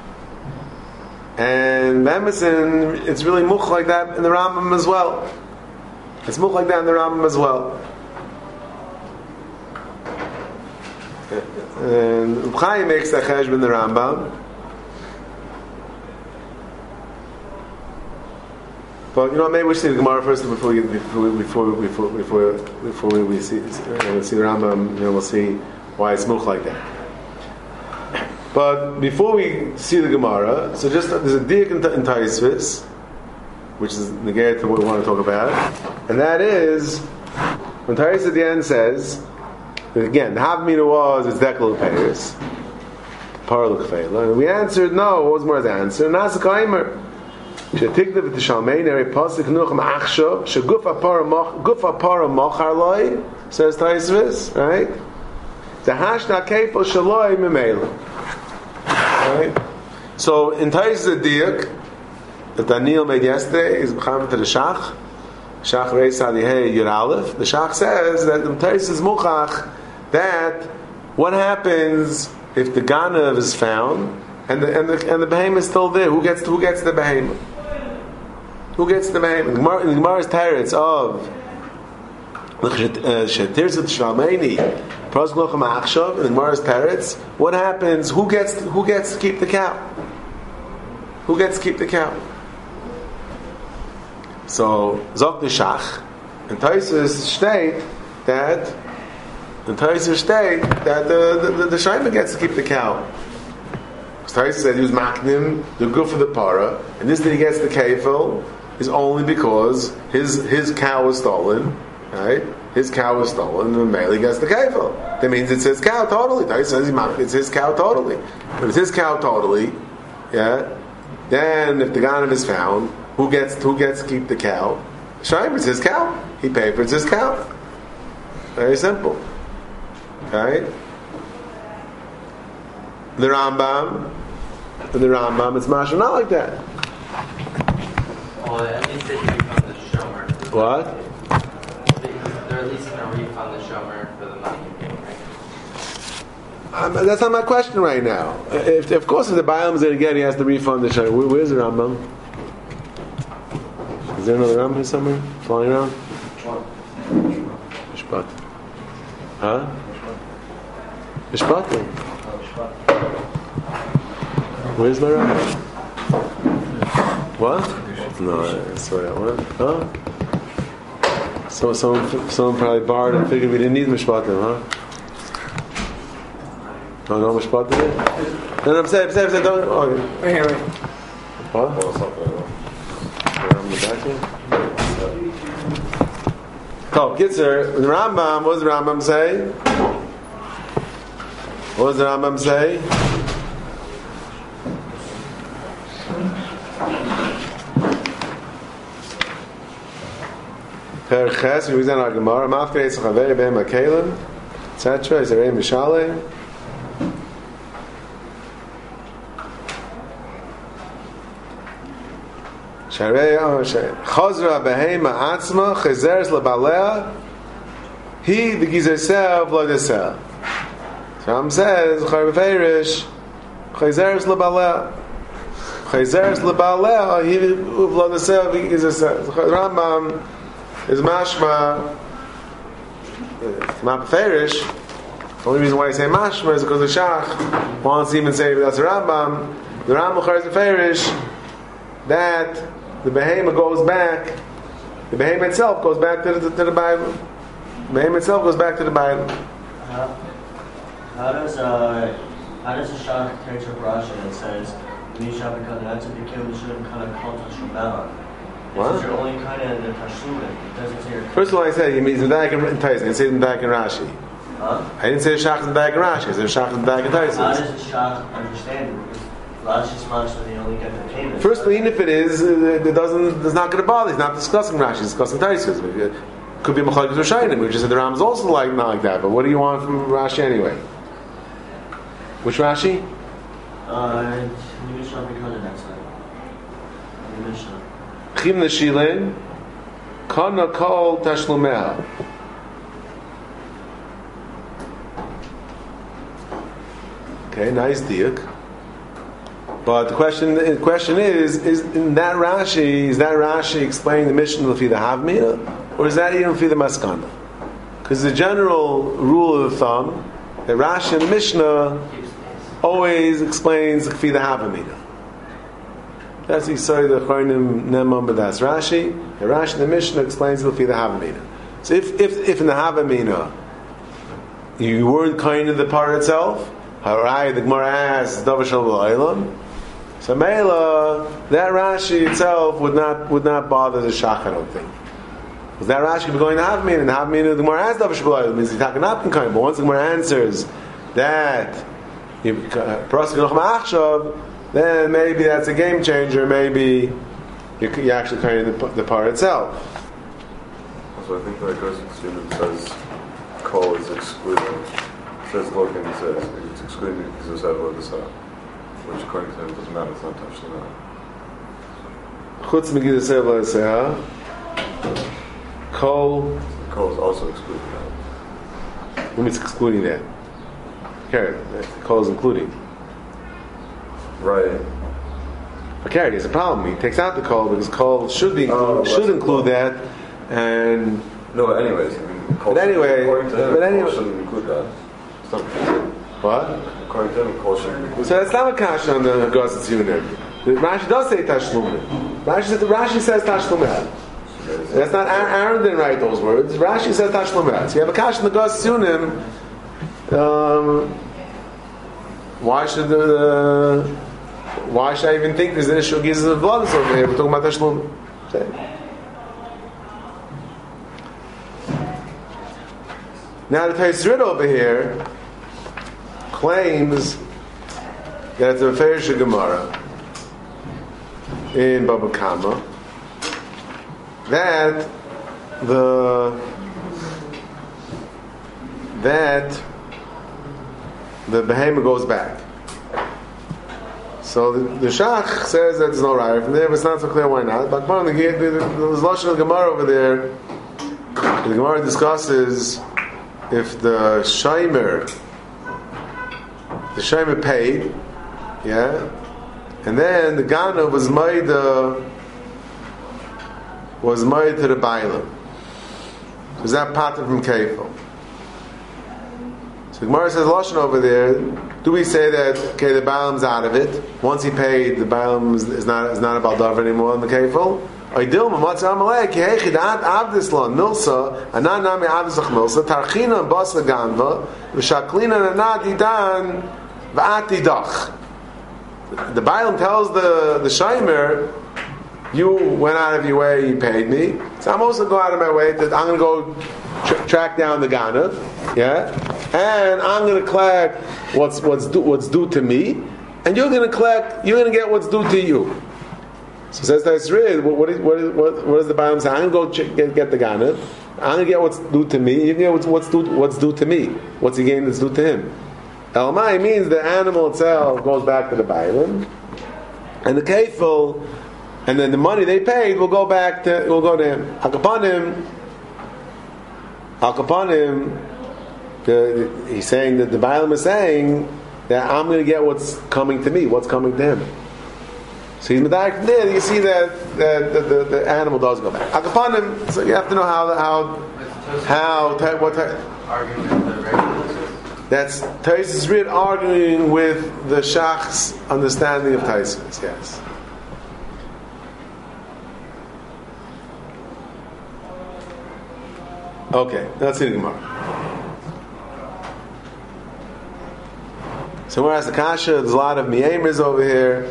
And Emerson, it's really Mukh like that in the Rambam as well. It's Mukh like that in the Rambam as well. And Chaim makes that cheshbon in the Rambam. But maybe we should see the Gemara first before we see the Rambam. We'll see why it's Mukh like that. But before we see the Gemara, so just there's a diak in Taisvis, which is negated to what we want to talk about, and that is when Taisvis at the end says that again the Havamina was it's Dekel Peiris, Par L'chveila, and we answered no. What was Gemara's answer? Nasa Kaimer. Shetikdav v'tishalmein eri pasuk nuchem achshav shegufa para mochar loy, says Taisvis, right? The hashna kefil shaloi memela, right? So in Taisvis diak that Daniel made yesterday is b'chamet to the Shach Reis Alihei Yud Aleph. The Shach says that in Taisvis muchach that what happens if the ganav is found and the behemoth is still there? Who gets the behemoth? Who gets the behemoth? In the Gemara's Teretz of Shetirzut Shvalmeini, Pros Glochem Achshav, in the Gemara's Teretz, what happens? Who gets to keep the cow? Who gets to keep the cow? So Zok the Shach and Taisvis state that the Shaima gets to keep the cow. Taisvis said he was maknim the goof of the para, and this that he gets the kefil is only because his cow was stolen, Right? His cow was stolen, and Mele gets the kefil. That means it's his cow totally. He says it's his cow totally. If it's his cow totally, yeah, then if the ganav is found, who gets to keep the cow? Shaim, it's his cow. He paid for it's his cow. Very simple. Okay? The Rambam, it's mashma not like that. Well, at least they can refund the shomer. What? They're at least going to refund the shomer for the money you paid, right? That's not my question right now. Of course, if the Baalim is going to get, he has to refund the shomer. Where's the Rambam? Is there another Rambam somewhere flying around? Mishpat. Huh? Mishpat. Where's my Rambam? What? No, sorry, what? Huh? Someone probably borrowed and figured we didn't need Mishpatim, huh? Oh, no Mishpatim? No, I'm saying, don't. Oh, Right here, right. what? Well, something like On the back here? Oh, Kitzer, the Rambam, what does the Rambam say? What does the Rambam say? Perches, we reason our Gemara, Mafkei Tzachaveri Be'em HaKelim, etc. Is there a Mishaleh? Chazra behema atzma chezeres lebalea. He the gizer self lo desel. Ram says charverish chezeres lebalea. Chezeres lebalea he lo desel the gizer self. Rambam is mashma. Not ferish. The only reason why I say mashma is because the Shach wants to even say that's a Rambam. The Rambam chazer ferish that the behema goes back. The behema itself goes back to the Bible. The behema itself goes back to the Bible. How does a shach take a Rashi that says Misha because that's a became the shouldn't kind of call Tashlumeha? What? It's your only kind of the Tashlumen. It doesn't say your. First of all, I said he means Medaik and Taisin. I said Medaik and Rashi. Huh? I didn't say Shach and Medaik and Rashi. I said Shach and Medaik and How Taisin. does a shach understand it? Because Rashi's mashma they only get the payment. First of all, even if it is, it doesn't. It's not going to bother. He's not discussing Rashi. He's discussing Taisin. Could be Mechalek Rishayim, which is the Ram is also like not like that. But what do you want from Rashi anyway? Which Rashi? Misha because of that side. The Mishnah. Chim Neshilin, Kana Kol Tashlumeha. Okay, nice diuk. But the question is in that Rashi, is that Rashi explaining the mission of the Havmina, or is that even for the Maskana? Because the general rule of thumb, that Rashi and the Mishnah always explains the Havmina. That's the Yisrael the Chornim Nemam, but that's Rashi. The Rashi and the Mishnah explains the Havmina. So if in the Havmina you weren't kind of the part itself, Harai, the Gemara asks, Davar Shel B'Olam. So Meila, that Rashi itself would not bother the Shach, I don't think. Because that Rashi could be going to Havmina, and Havmina, the Gemara asks Davar Shel B'Olam, means he's talking not in kind. But once the Gemara answers that then maybe that's a game changer. Maybe you actually kind of the part itself. So I think that goes to student says call is excluded. It says look and it says it's excluded because it's out of the side. Which according to him doesn't matter, it's not touched on that. Chutz Megiddo Seah, Kol Call is also excluded now. What means excluding that? Okay, Kol is including. Right. Okay, there's a problem. He takes out the Kol because Kol should include that, and No, anyways, I mean, call But anyway- according to him, but anyway- call shouldn't include that. It's not, what? according to him, call shouldn't include So that's not a kasha on the Haggadah Yunim. Rashi does say Tashlumin. Rashi says Tashlumin. That's not Aaron didn't write those words. Rashi says Tashlumin. So you have a kasha in the Haggadah Yunim. Why should I even think there's an issue of gizes of blood over here? We're talking about Tashlumin. Now the Taisrid over here claims that it's a Meferish Gemara in Baba Kama that the behemoth goes back. So the Shach says that there's no raya from there, but it's not so clear why not. But there's Lashon of Gemara over there. The Gemara discusses if the Shaimer paid, yeah, and then the Gana was made to the Bailam. So is that pattern from Kefil? So the Gemara says Lashon over there. Do we say that okay, the Bailam's out of it? Once he paid, the Bailam is not a Baldav anymore in the Kefil? Oidilma matzah amalek yehechid avdis lon milsa anan nami avdis lach milsa tarchina bas leganva v'shaklina nanadi dan v'ati dach. The Bailam tells the Shaimer, you went out of your way, you paid me, so I'm also going out of my way that I'm going to go track down the Gana, yeah, and I'm going to collect what's due to me, and you're going to get what's due to you. So says Taisrid, what does the Bailam say? I'm going to go get the Gana. I'm going to get what's due to me. You can get what's due to me. What's he getting that's due to him? Elmai means the animal itself goes back to the Bailam, and the Kefil, and then the money they paid will go to him. Akapanim, he's saying that the Bailam is saying that I'm going to get what's coming to me, what's coming to him. So he's medayek from there. You see that the animal does go back. Akapanim. So you have to know what type. Arguing with the regulars. That's Taisus Rid arguing with the Shach's understanding of Taisus. Yes. Okay, let's see the Gemara. So whereas the Kasha, there's a lot of Miyamers over here.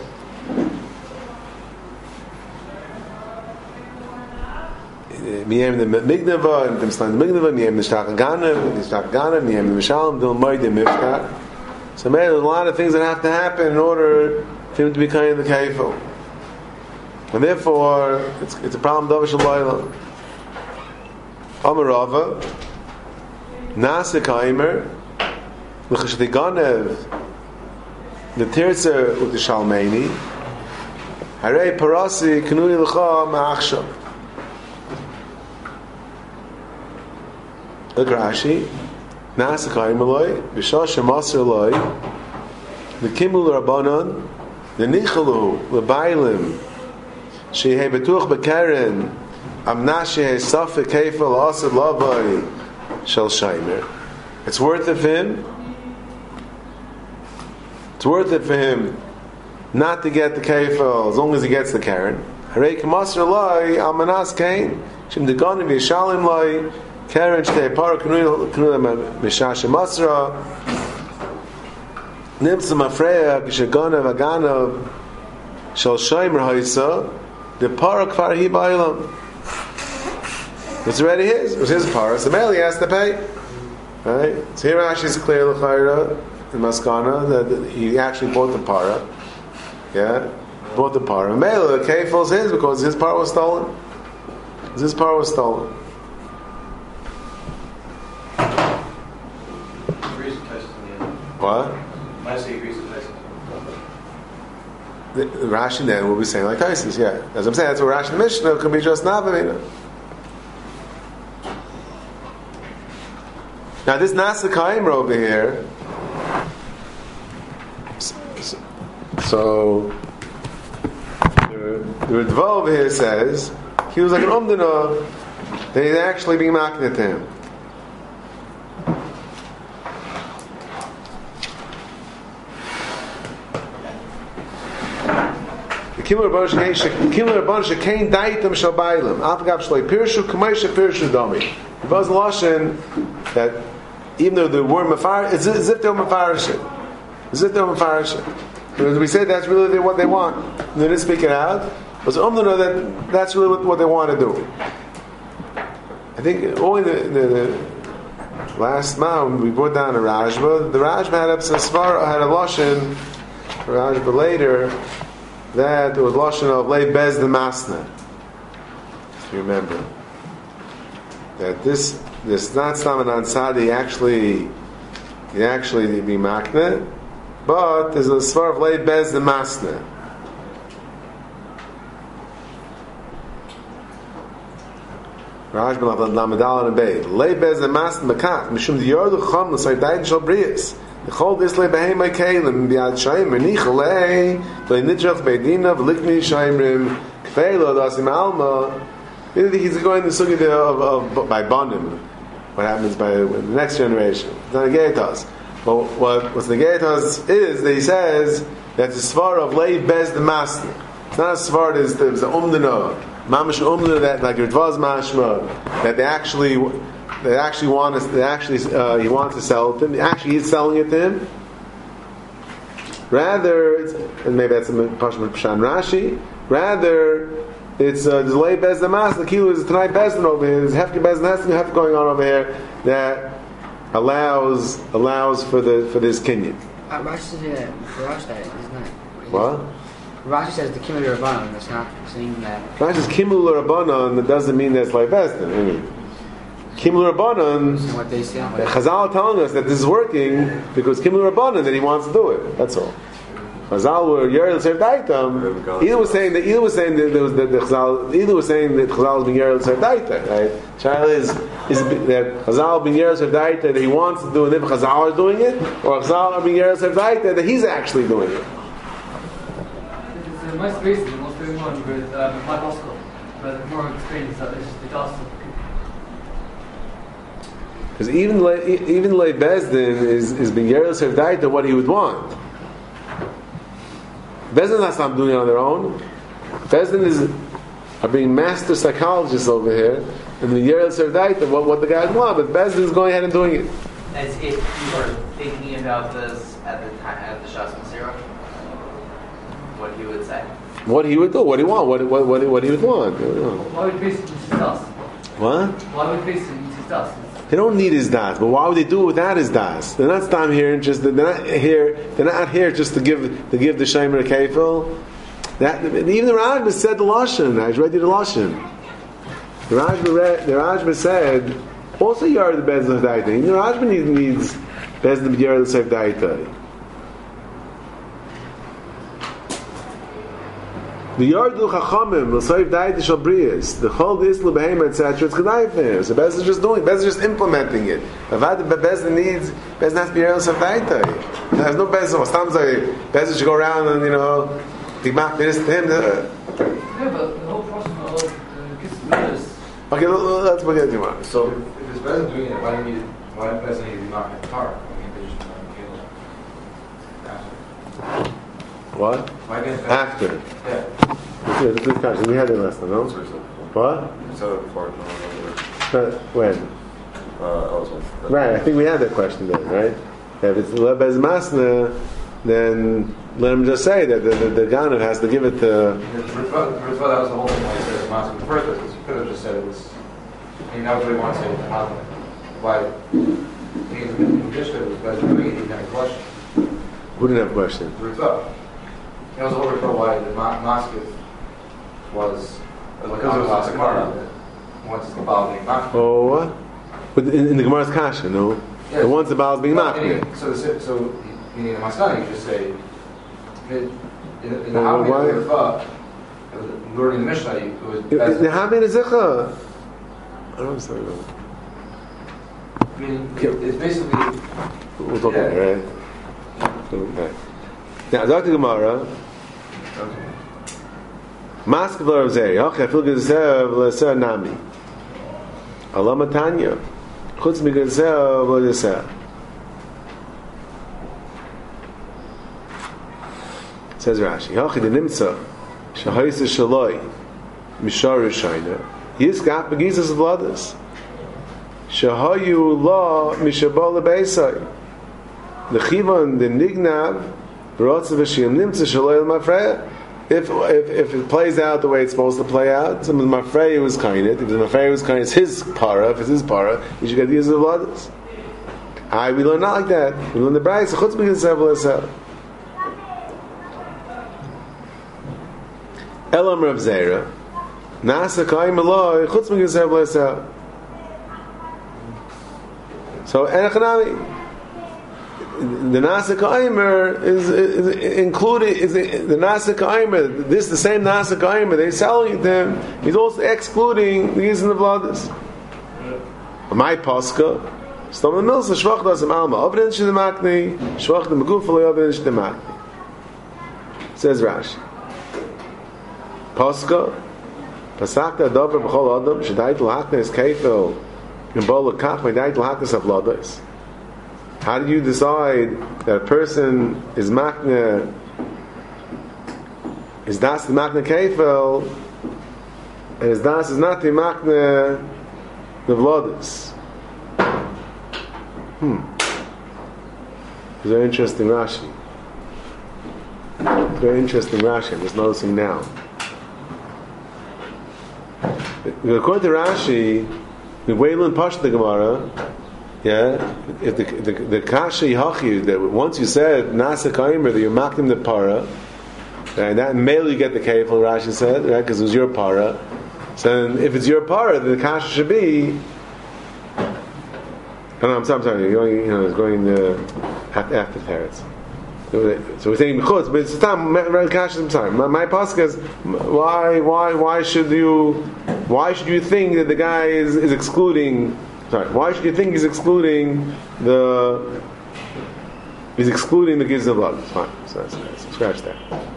Miyam the Mignava, and Timslan the Mignava, Miyam the Shtachagana, Miyam the Mishalim, Dil Moed the Mifkat. So man, there's a lot of things that have to happen in order for him to be kind of the Kefil. And therefore, it's a problem, Davish Alayla. Amarava, Nasa Kaimer, L'chashtiganev, the Tirza with the Shalmeni, Harei Parasi, Kanuni L'cha Ma'achshav. Look Rashi, Nasa Kaimer Loi, Vishash Masr Loi, the Kimul Rabbanon, the Nichalu, the Bailim, Shehei Betuch Bekaren, Amnashe Safik Kefil Asad Lavai Shel Shaimer. It's worth it for him. It's worth it for him not to get the Kefil as long as he gets the Karen. Harei Kamasr Lai Almanas Kain Shim Deganim Yishalim Lai Karen Shtei Par Kanuna Mishash Masra Nimsa Mafreya Kishagana Vagana Shel Shaimer Haisa the Par Kfar Hi Bailam. It's already his. It was his para. So Meli has to pay. Right? So here Rashi is clear l'chayra in Maskana that he actually bought the para. Yeah, bought the para. Meli the kefil is his because his para was stolen. His para was stolen. What? Rashi then will be saying like Taisus. Yeah, as I'm saying, that's what Rashi Mishnah could be just Navamina. Now this Nasa Kaimer over here, so the Ritva over here says he was like an umdana that he's actually being makneh to him. The Kimur Rabban Shekain Daitam Shalbailim Afgab Shloi Pirshu Kamaisha Pirshu Domi. It was Lashon that even though the word mafar, it's as if they're mafarishim. As if they're mafarishim. Because we say that's really what they want. And they didn't speak it out. But so know that that's really what they want to do. I think only the last month we brought down a Rajba. The Rajba had a lashon. Rajba later that it was lashon of lay bez the masna. If you remember that this not Stamanan Sadi actually be makne, but there's a svar of lay bez the masna. Rajba lamadal and bay lay bez the masna makat mishum the yordu chum l'say dayin shal brias. The whole this lay behem my kalim biad shayim menichal lay nidrach beidina v'likni shayimrim kfeilo dasim alma. He's going to the sugi of by Bonim. What happens by the next generation? It's not a Geitas. But what's the Geitas is that he says that the svar of lay bez the masni. It's not a svar that is the umdana, mamash umdana that like Ritvaz mashma that he wants to sell it to him. Actually, he's selling it to him. Rather, and maybe that's a Pashman Pshan Rashi. Rather, it's delay bez the mas. The kilo is tonight bezin over here. There's hefke bezin has to have going on over here that allows for this kinyan. Rashi says for us that is not. What? Rashi says the kimul rabbanon. That's not saying that. Rashi says kimul rabbanon. That doesn't mean that's like bezin. I mean, kimul rabbanon. What they say. Chazal are telling us that this is working because kimul rabbanon that he wants to do it. That's all. Chazal were Yerel Serdaitam. Either was saying that there was the Chazal. Either was saying that Chazal is being Yerel Serdaita. Right? Shaila is that Chazal being Yerel Serdaita that he wants to do, and if Chazal are doing it, or Chazal are being Yerel Serdaita that he's actually doing it. It's most recently what's going on with Mike Oscar, but more experience that it's the gospel. Because even Lei Bezdin is being Yerel Serdaita what he would want. Bezdin is not doing it on their own. Bezdin are being master psychologists over here, and the Yerel Serdaita what the guys want, but Bezdin is going ahead and doing it. As if you were thinking about this at the time at the Shas Masira, what he would say. What he would do, what he want, what he would want. Why would basically discuss? What? Why would basically discuss? They don't need his das, but why would they do it without his das? They're not staying here just. They're not here just to give the Shaimer Kefil. Even the Rajba said the lashon. I read you the lashon. The Rajba said also Yard the Bez of Daita. Even the Rajba needs Bez the Yard the Daita. The Yardu Chachamim, L'Soif Daita Shabrias, the Chol Dislu Behem, etc. It's Kedai for him. So Bez is just doing it. Bez is just implementing it. Avad Bez needs Bez has to be Yerel Daita. There's no Bez. Sometimes Bez should go around and be back this to him. Yeah, but the whole process of Kislevis. Okay, let's forget you want. So if it's Bez doing it, why Bez need to be marking the car? What? After. Yeah. It's a good question. We had it last time, no? What? You said it before. When? Also. Right, I think we had that question then, right? If it's Lebez Masna, then let him just say that the Ganav has to give it to... That was the whole thing why he said it was Masna in the first place. You could have just said it was... I mean, that was what he wanted to say, why... In addition to it was Bez doing it, he didn't have a question. Who didn't have a question? It was overthrow why the mosque was because it was a Gemara once the Baal being machmir. Oh, what? But in the Gemara's Kasha, no? Yes. The once the Baal is being machmir. So meaning in the Maskana, you just say in the Hamid of learning the Mishnah, it was the Hamid is Zecha. I don't understand that. I mean, it's basically We'll talk about it, right? Okay. Now, Dr. Gemara, Mask v'lar zeh. Okay, I feel good v'leser nami. Allah matanya. Chutz migazer v'leser. Says Rashi. Okay, the nimtza shahayis shaloi mishar rishayna. Yisgap begizas v'ladas. Shahayu la mishabal lebeisai. The chivan the nignav. If it plays out the way it's supposed to play out, some of the mafrei was kind. If the mafrei was kind, it's his para. If it's his para, you should get the use of others. We learn not like that. We learn the Brayso chutz b'gizav l'esel. Elam Rav Zera, Nasa Ka'im Eloi chutz b'gizav l'esel. So Enochanami, the Nasa Ka'imer is included. Is the Nasa Ka'imer? This the same Nasa Ka'imer they selling them. He's also excluding the use of the blooders. My Pascha, Stam the Milsa Shvach das im Alma. Ovden Shdemakni, Shvach the Megufali Ovden Shdemakni. Says Rashi. Pascha, Pasakta Dover B'chol Adam Shadayt L'Haknes Keifel in Bola Kach V'Dayt L'Haknes Avlodos. How do you decide that a person is makne, is das the makne keifel, and his das is not the makne the vlodas? It's very interesting Rashi. Very interesting Rashi. I'm just noticing now. According to Rashi, the Wayland Pasha the Gemara. Yeah, if the kasha yihachi that once you said nasa kaimer that you're makdim the para, and that male you get the kefil. Rashi said, right, because it was your para. So then if it's your para, then the kasha should be. Oh, no, I'm sorry. You're going, it's going after teretz. So we're saying b'chutz, but it's time. Kasha, I'm sorry. My pasuk is why should you think that the guy is excluding? Sorry, why should you think he's excluding the giz of blood? Fine, so scratch that.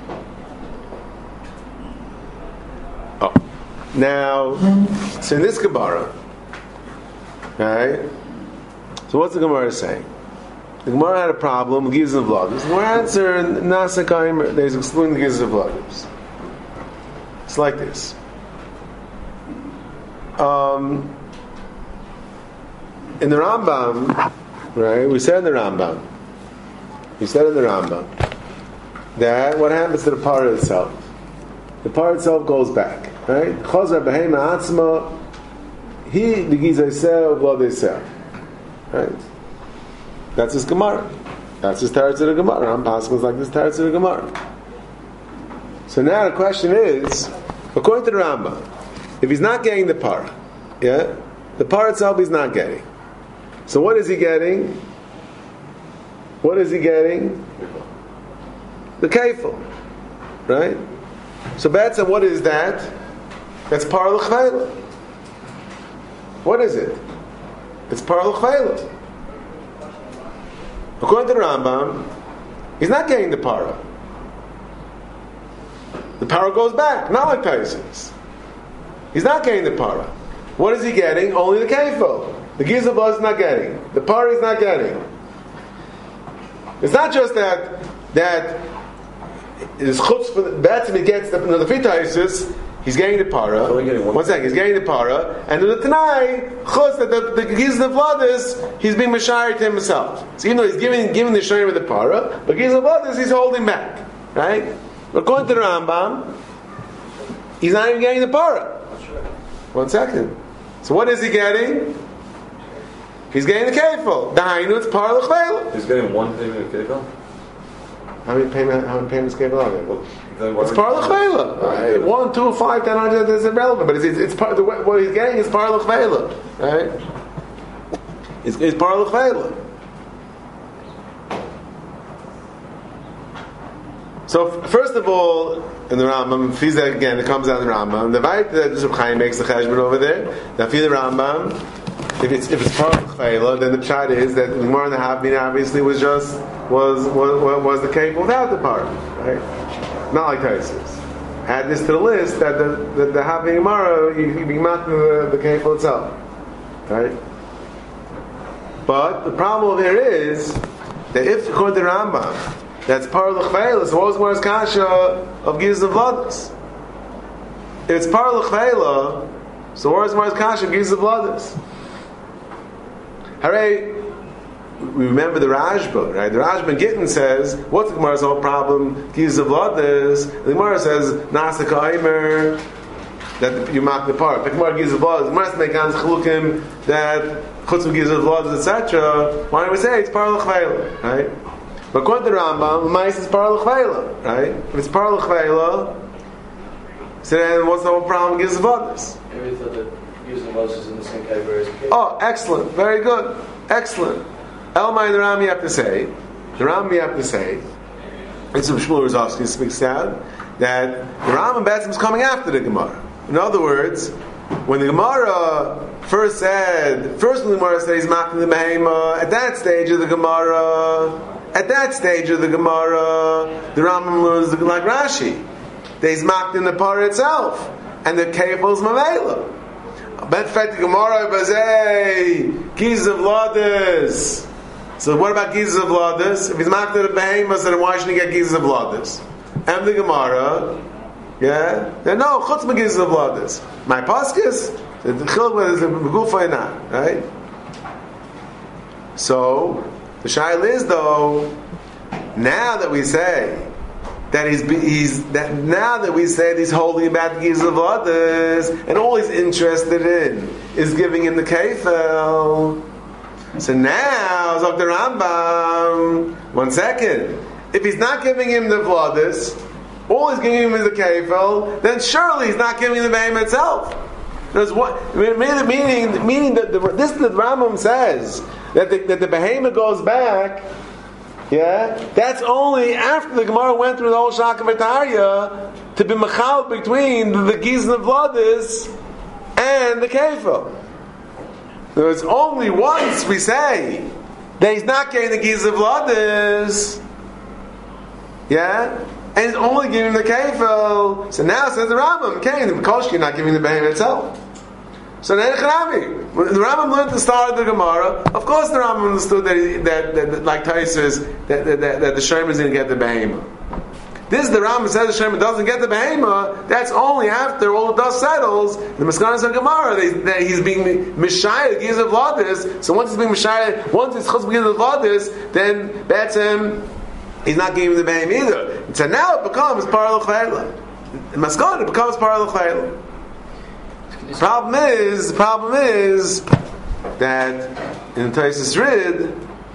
Oh, now, so in this Gemara, right? So what's the Gemara saying? The Gemara had a problem with giz of blood. The Gemara answer nasa kaimer. There's excluding the giz of blood. It's like this. In the Rambam, right? We said in the Rambam that what happens to the part itself? The part itself goes back, right? Chazar behema atzma, he the gizay sell, blood they sell, right? That's his Gemara. That's his teretz of the Gemara. Rambam passes like this teretz of the Gemara. So now the question is, according to the Rambam, if he's not getting the par, yeah, the par itself he's not getting. So what is he getting? What is he getting? The keifel, right? So Batsa, what is that? That's par l'chvela. What is it? It's par l'chvela. According to the Rambam, he's not getting the para. The para goes back, not like Taisus. He's not getting the para. What is he getting? Only the keifel. The giz of blood is not getting. The para is not getting. It's not just that his chutz for the Batsim he gets the fitaisis, he's getting the para. One second, he's getting the para, and the Tanai chutz that the giz of blood is he's being mashayir to himself. So even though he's giving the shayir with the para, but giz of blood is he's holding back, right? According to the Rambam, he's not even getting the para. One second. So what is he getting? He's getting the keifel. Dahainu, it's par l'chveil. He's getting one payment of keifel? How many payments keifel are there? It's par l'chveil. 1, 2, 5, 10, 100, that's irrelevant. But it's part of what he's getting is par l'chveil. Right? It's par l'chveil. So first of all, in the Rambam, Fiza again, it comes out in the Rambam. The Vayit that Reb Chaim makes the cheshbon over there. Now, the Rambam, if it's part of chayla, then the pshat is that the Gemara in the Havmin obviously was the cake without the part, right? Not like Taisus. Add this to the list that the Havmin Gemara you be marked the cake itself, right? But the problem here is that if according to the Rambam, that's part of the chayla, so what was Gemara's kasha of giz of vladus? If it's part of the chayla, so where's Gemara's kasha of giz of vladus? Hooray! We remember the Rashba, right? The Rashba in Gittin says, what's the Gemara's whole problem? Giz of vladus. The Gemara says, nasa kaimer. that you mark the part. The Gemara gives the blood. The Gemara has to make ans chalukim that chutzim gives the blood, etc. Why do we say it's par l'chveila, right? But according to the Rambam, mais is par l'chveila, right? If it's par l'chveila, so then what's the whole problem? Gives the blood. Maybe thought that using Moses is in the same category as Cain. Oh, excellent, very good, excellent. Elmai the Ram you have to say. The Ram you have to say. It's from Shmuel Rozovsky speaks out that the Rambam Betzim is coming after the Gemara. In other words, when the Gemara first when the Gemara said he's mocking the Behema, at that stage of the Gemara, the Rambam learns like Rashi, that he's mocked in the parah itself, and the Keifel is Mamela. Bet fact the Gemara bazei Giz of Lades. So what about Giz of Lades? If he's mocked at the Behema, then why should he get Giz of Lades? And the Gemara, yeah, then no, chutz Giz of Lades. My paskis, the chiluk is a gufa not, right? So the shaila is though, now that we say that he's holding back Giz of Lades, and all he's interested in is giving him the kefel. So now, Zok the Rambam, 1 second. If he's not giving him the Vladis, all he's giving him is the Kefel, then surely he's not giving the Behem itself. Meaning that the Rambam says that the Behem goes back, yeah, that's only after the Gemara went through the whole Shaka V'Tarya to be machal between the Giz of Vladis and the Kefel. There's only once we say that he's not getting the Giz of Vladis, yeah, and he's only giving the Kefel. So now says the Rambam, okay, the Mikoshki, you're not giving the Behem itself. So then when the Rambam learned the start of the Gemara, of course the Rambam understood that like Taisus, that the Shomer is going to get the Behem. This the Rambam says the Shomer doesn't get the Behema. That's only after all the dust settles. The Maskanas of Gemara that he's being Mishayah Giz of Vladis. So once he's being Mishayah, once it's Chutz Giz of Vladis, then that's him. He's not giving the Behema either. So now it becomes Parah L'Chayla. The Maskanas it becomes Parah L'Chayla. The problem is that in Taisus Rid,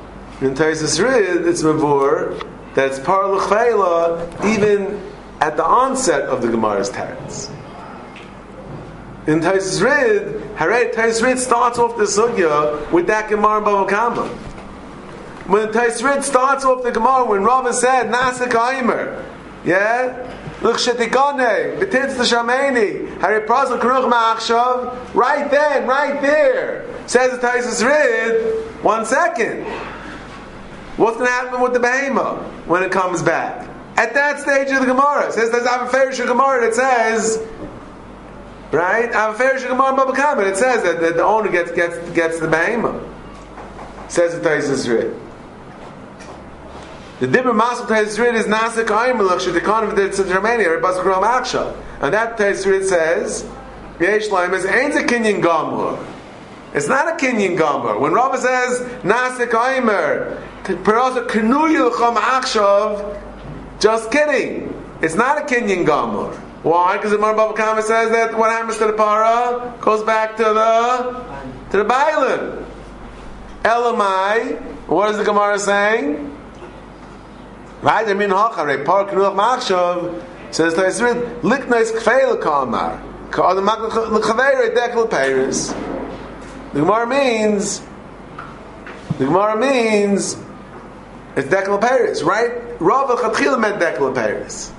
it's Mavur. That's Parah L'Chayla even at the onset of the Gemara's teretz. In Taisus Rid, Taisus Rid starts off the sugya with that Gemara Bava Kama. When Taisus Rid starts off the Gemara, when Rava said Nasik Aimer, yeah, L'Chshetikane, B'Titz L'Shameni, Harei Prazal Kruch Ma'achshav, right there, says the Taisus Rid. 1 second. What's going to happen with the Behema when it comes back? At that stage of the Gemara, it says there's Avaferish Gemara that says, right? Avaferish Gemara Baba Kama, it says that the owner gets the Behema. Says the Taisus Rid. The Dibber Masel Taisus Rid is Nasik Aymelach Shetikon of the Tzidramani or Basar Krom Aksha. And that Taisus Rid says, Yesh Laim is Ain't a Kinyan Gomor. It's not a Kinyan Gomor. When Rava says Nasik Aymer, just kidding. It's not a Kinyan Gomor. Why? Because the Gemara Bava Kama says that what happens to the para goes back to the Bailan. Elamai. What is the Gemara saying? Right? I mean, Hacharei Par Knuach Machshav says Liknais Kfeil Kamar. The Gemara means it's Dekla Paris, right? Rava Chatchila meant Dekla Paris.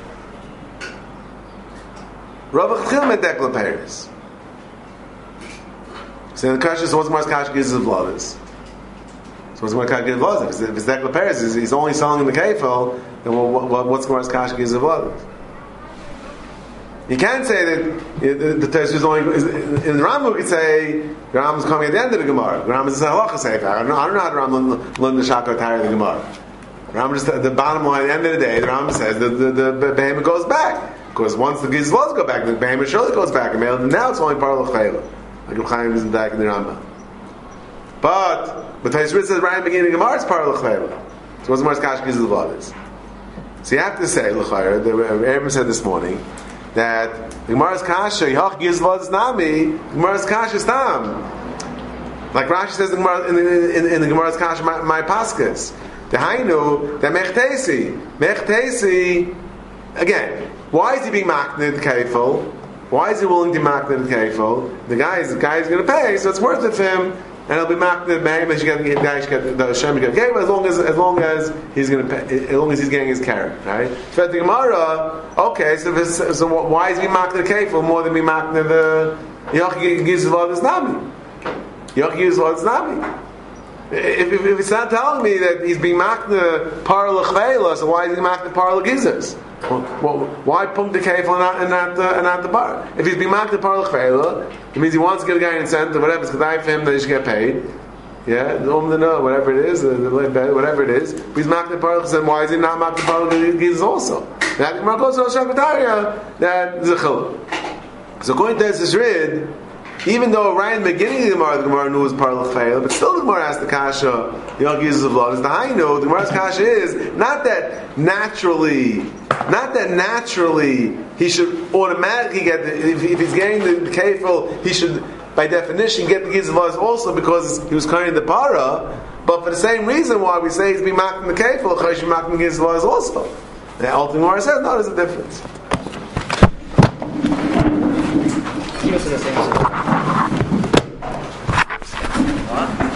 So the question is, what's Mars Kash gives of Vladis? So what's Mars Kash gives of Vladis? If it's Dekla Paris, he's only selling the Kefel, then what's Mars Kash gives of Vladis? You can't say that the Taisus is only in the Rambam. We could say the Rambam is coming at the end of the Gemara. The Rambam is a halacha sefer. I don't know how the Rambam learned the Shaka Tari of the Gemara. The Rambam just the bottom line. At the end of the day, the Rambam says the Behema goes back because once the Gizvos go back, the Behema surely goes back. And now it's only Parah L'Chayla. Like Reb Chaim is back in the Rambam. But Taisus says right in the beginning of the Gemara it's Parah L'Chayla. So what's the Mars Kash Giz of the Vladis? So you have to say L'Chayla. The Rebbe said this morning that the Gemara's kasha Yach Gizlad Nami, Gemara's kasha is tam. Like Rashi says in the Gemara's kasha, my paskas. The Hainu, the Mechtesi, again, why is he being maknid kefil? Why is he willing to maknid kefil? The guy is going to pay, so it's worth it for him, and he'll be maknid. Maybe he should get the Hashem get kefil as long as he's going to pay, as long as he's getting his carrot, right? So at the Gemara, okay, so why is he maknid kefil more than being maknid the Yach gives a lot of nami? Yach gives a lot of nami. If it's not telling me that he's being makna parla chveila, so why is he makna parla gizas? Well, why pump the kefil and not the bar? If he's being makna parla chveila, it means he wants to get a guy an incentive, whatever. It's kedai for him that he should get paid. Yeah, whatever it is, whatever it is. If he's makna parla chveila, why is he not makna parla gizas also? Now the Gemara goes to Shakataria that is a chiluk. So according to this Rid, even though right in the beginning of the Gemara knew it was Parla Chayil, but still the Gemara asked the Kasha, Yach uses of blood. As the Hainu, the Gemara's Kasha is not that naturally he should automatically get if he's getting the kefil, he should by definition get the giz of blood also because he was carrying the para. But for the same reason why we say he's being marked in the kefil, Chayish marked in the giz of blood also. The ultimate Gemara says no, there's a difference. Give us the same.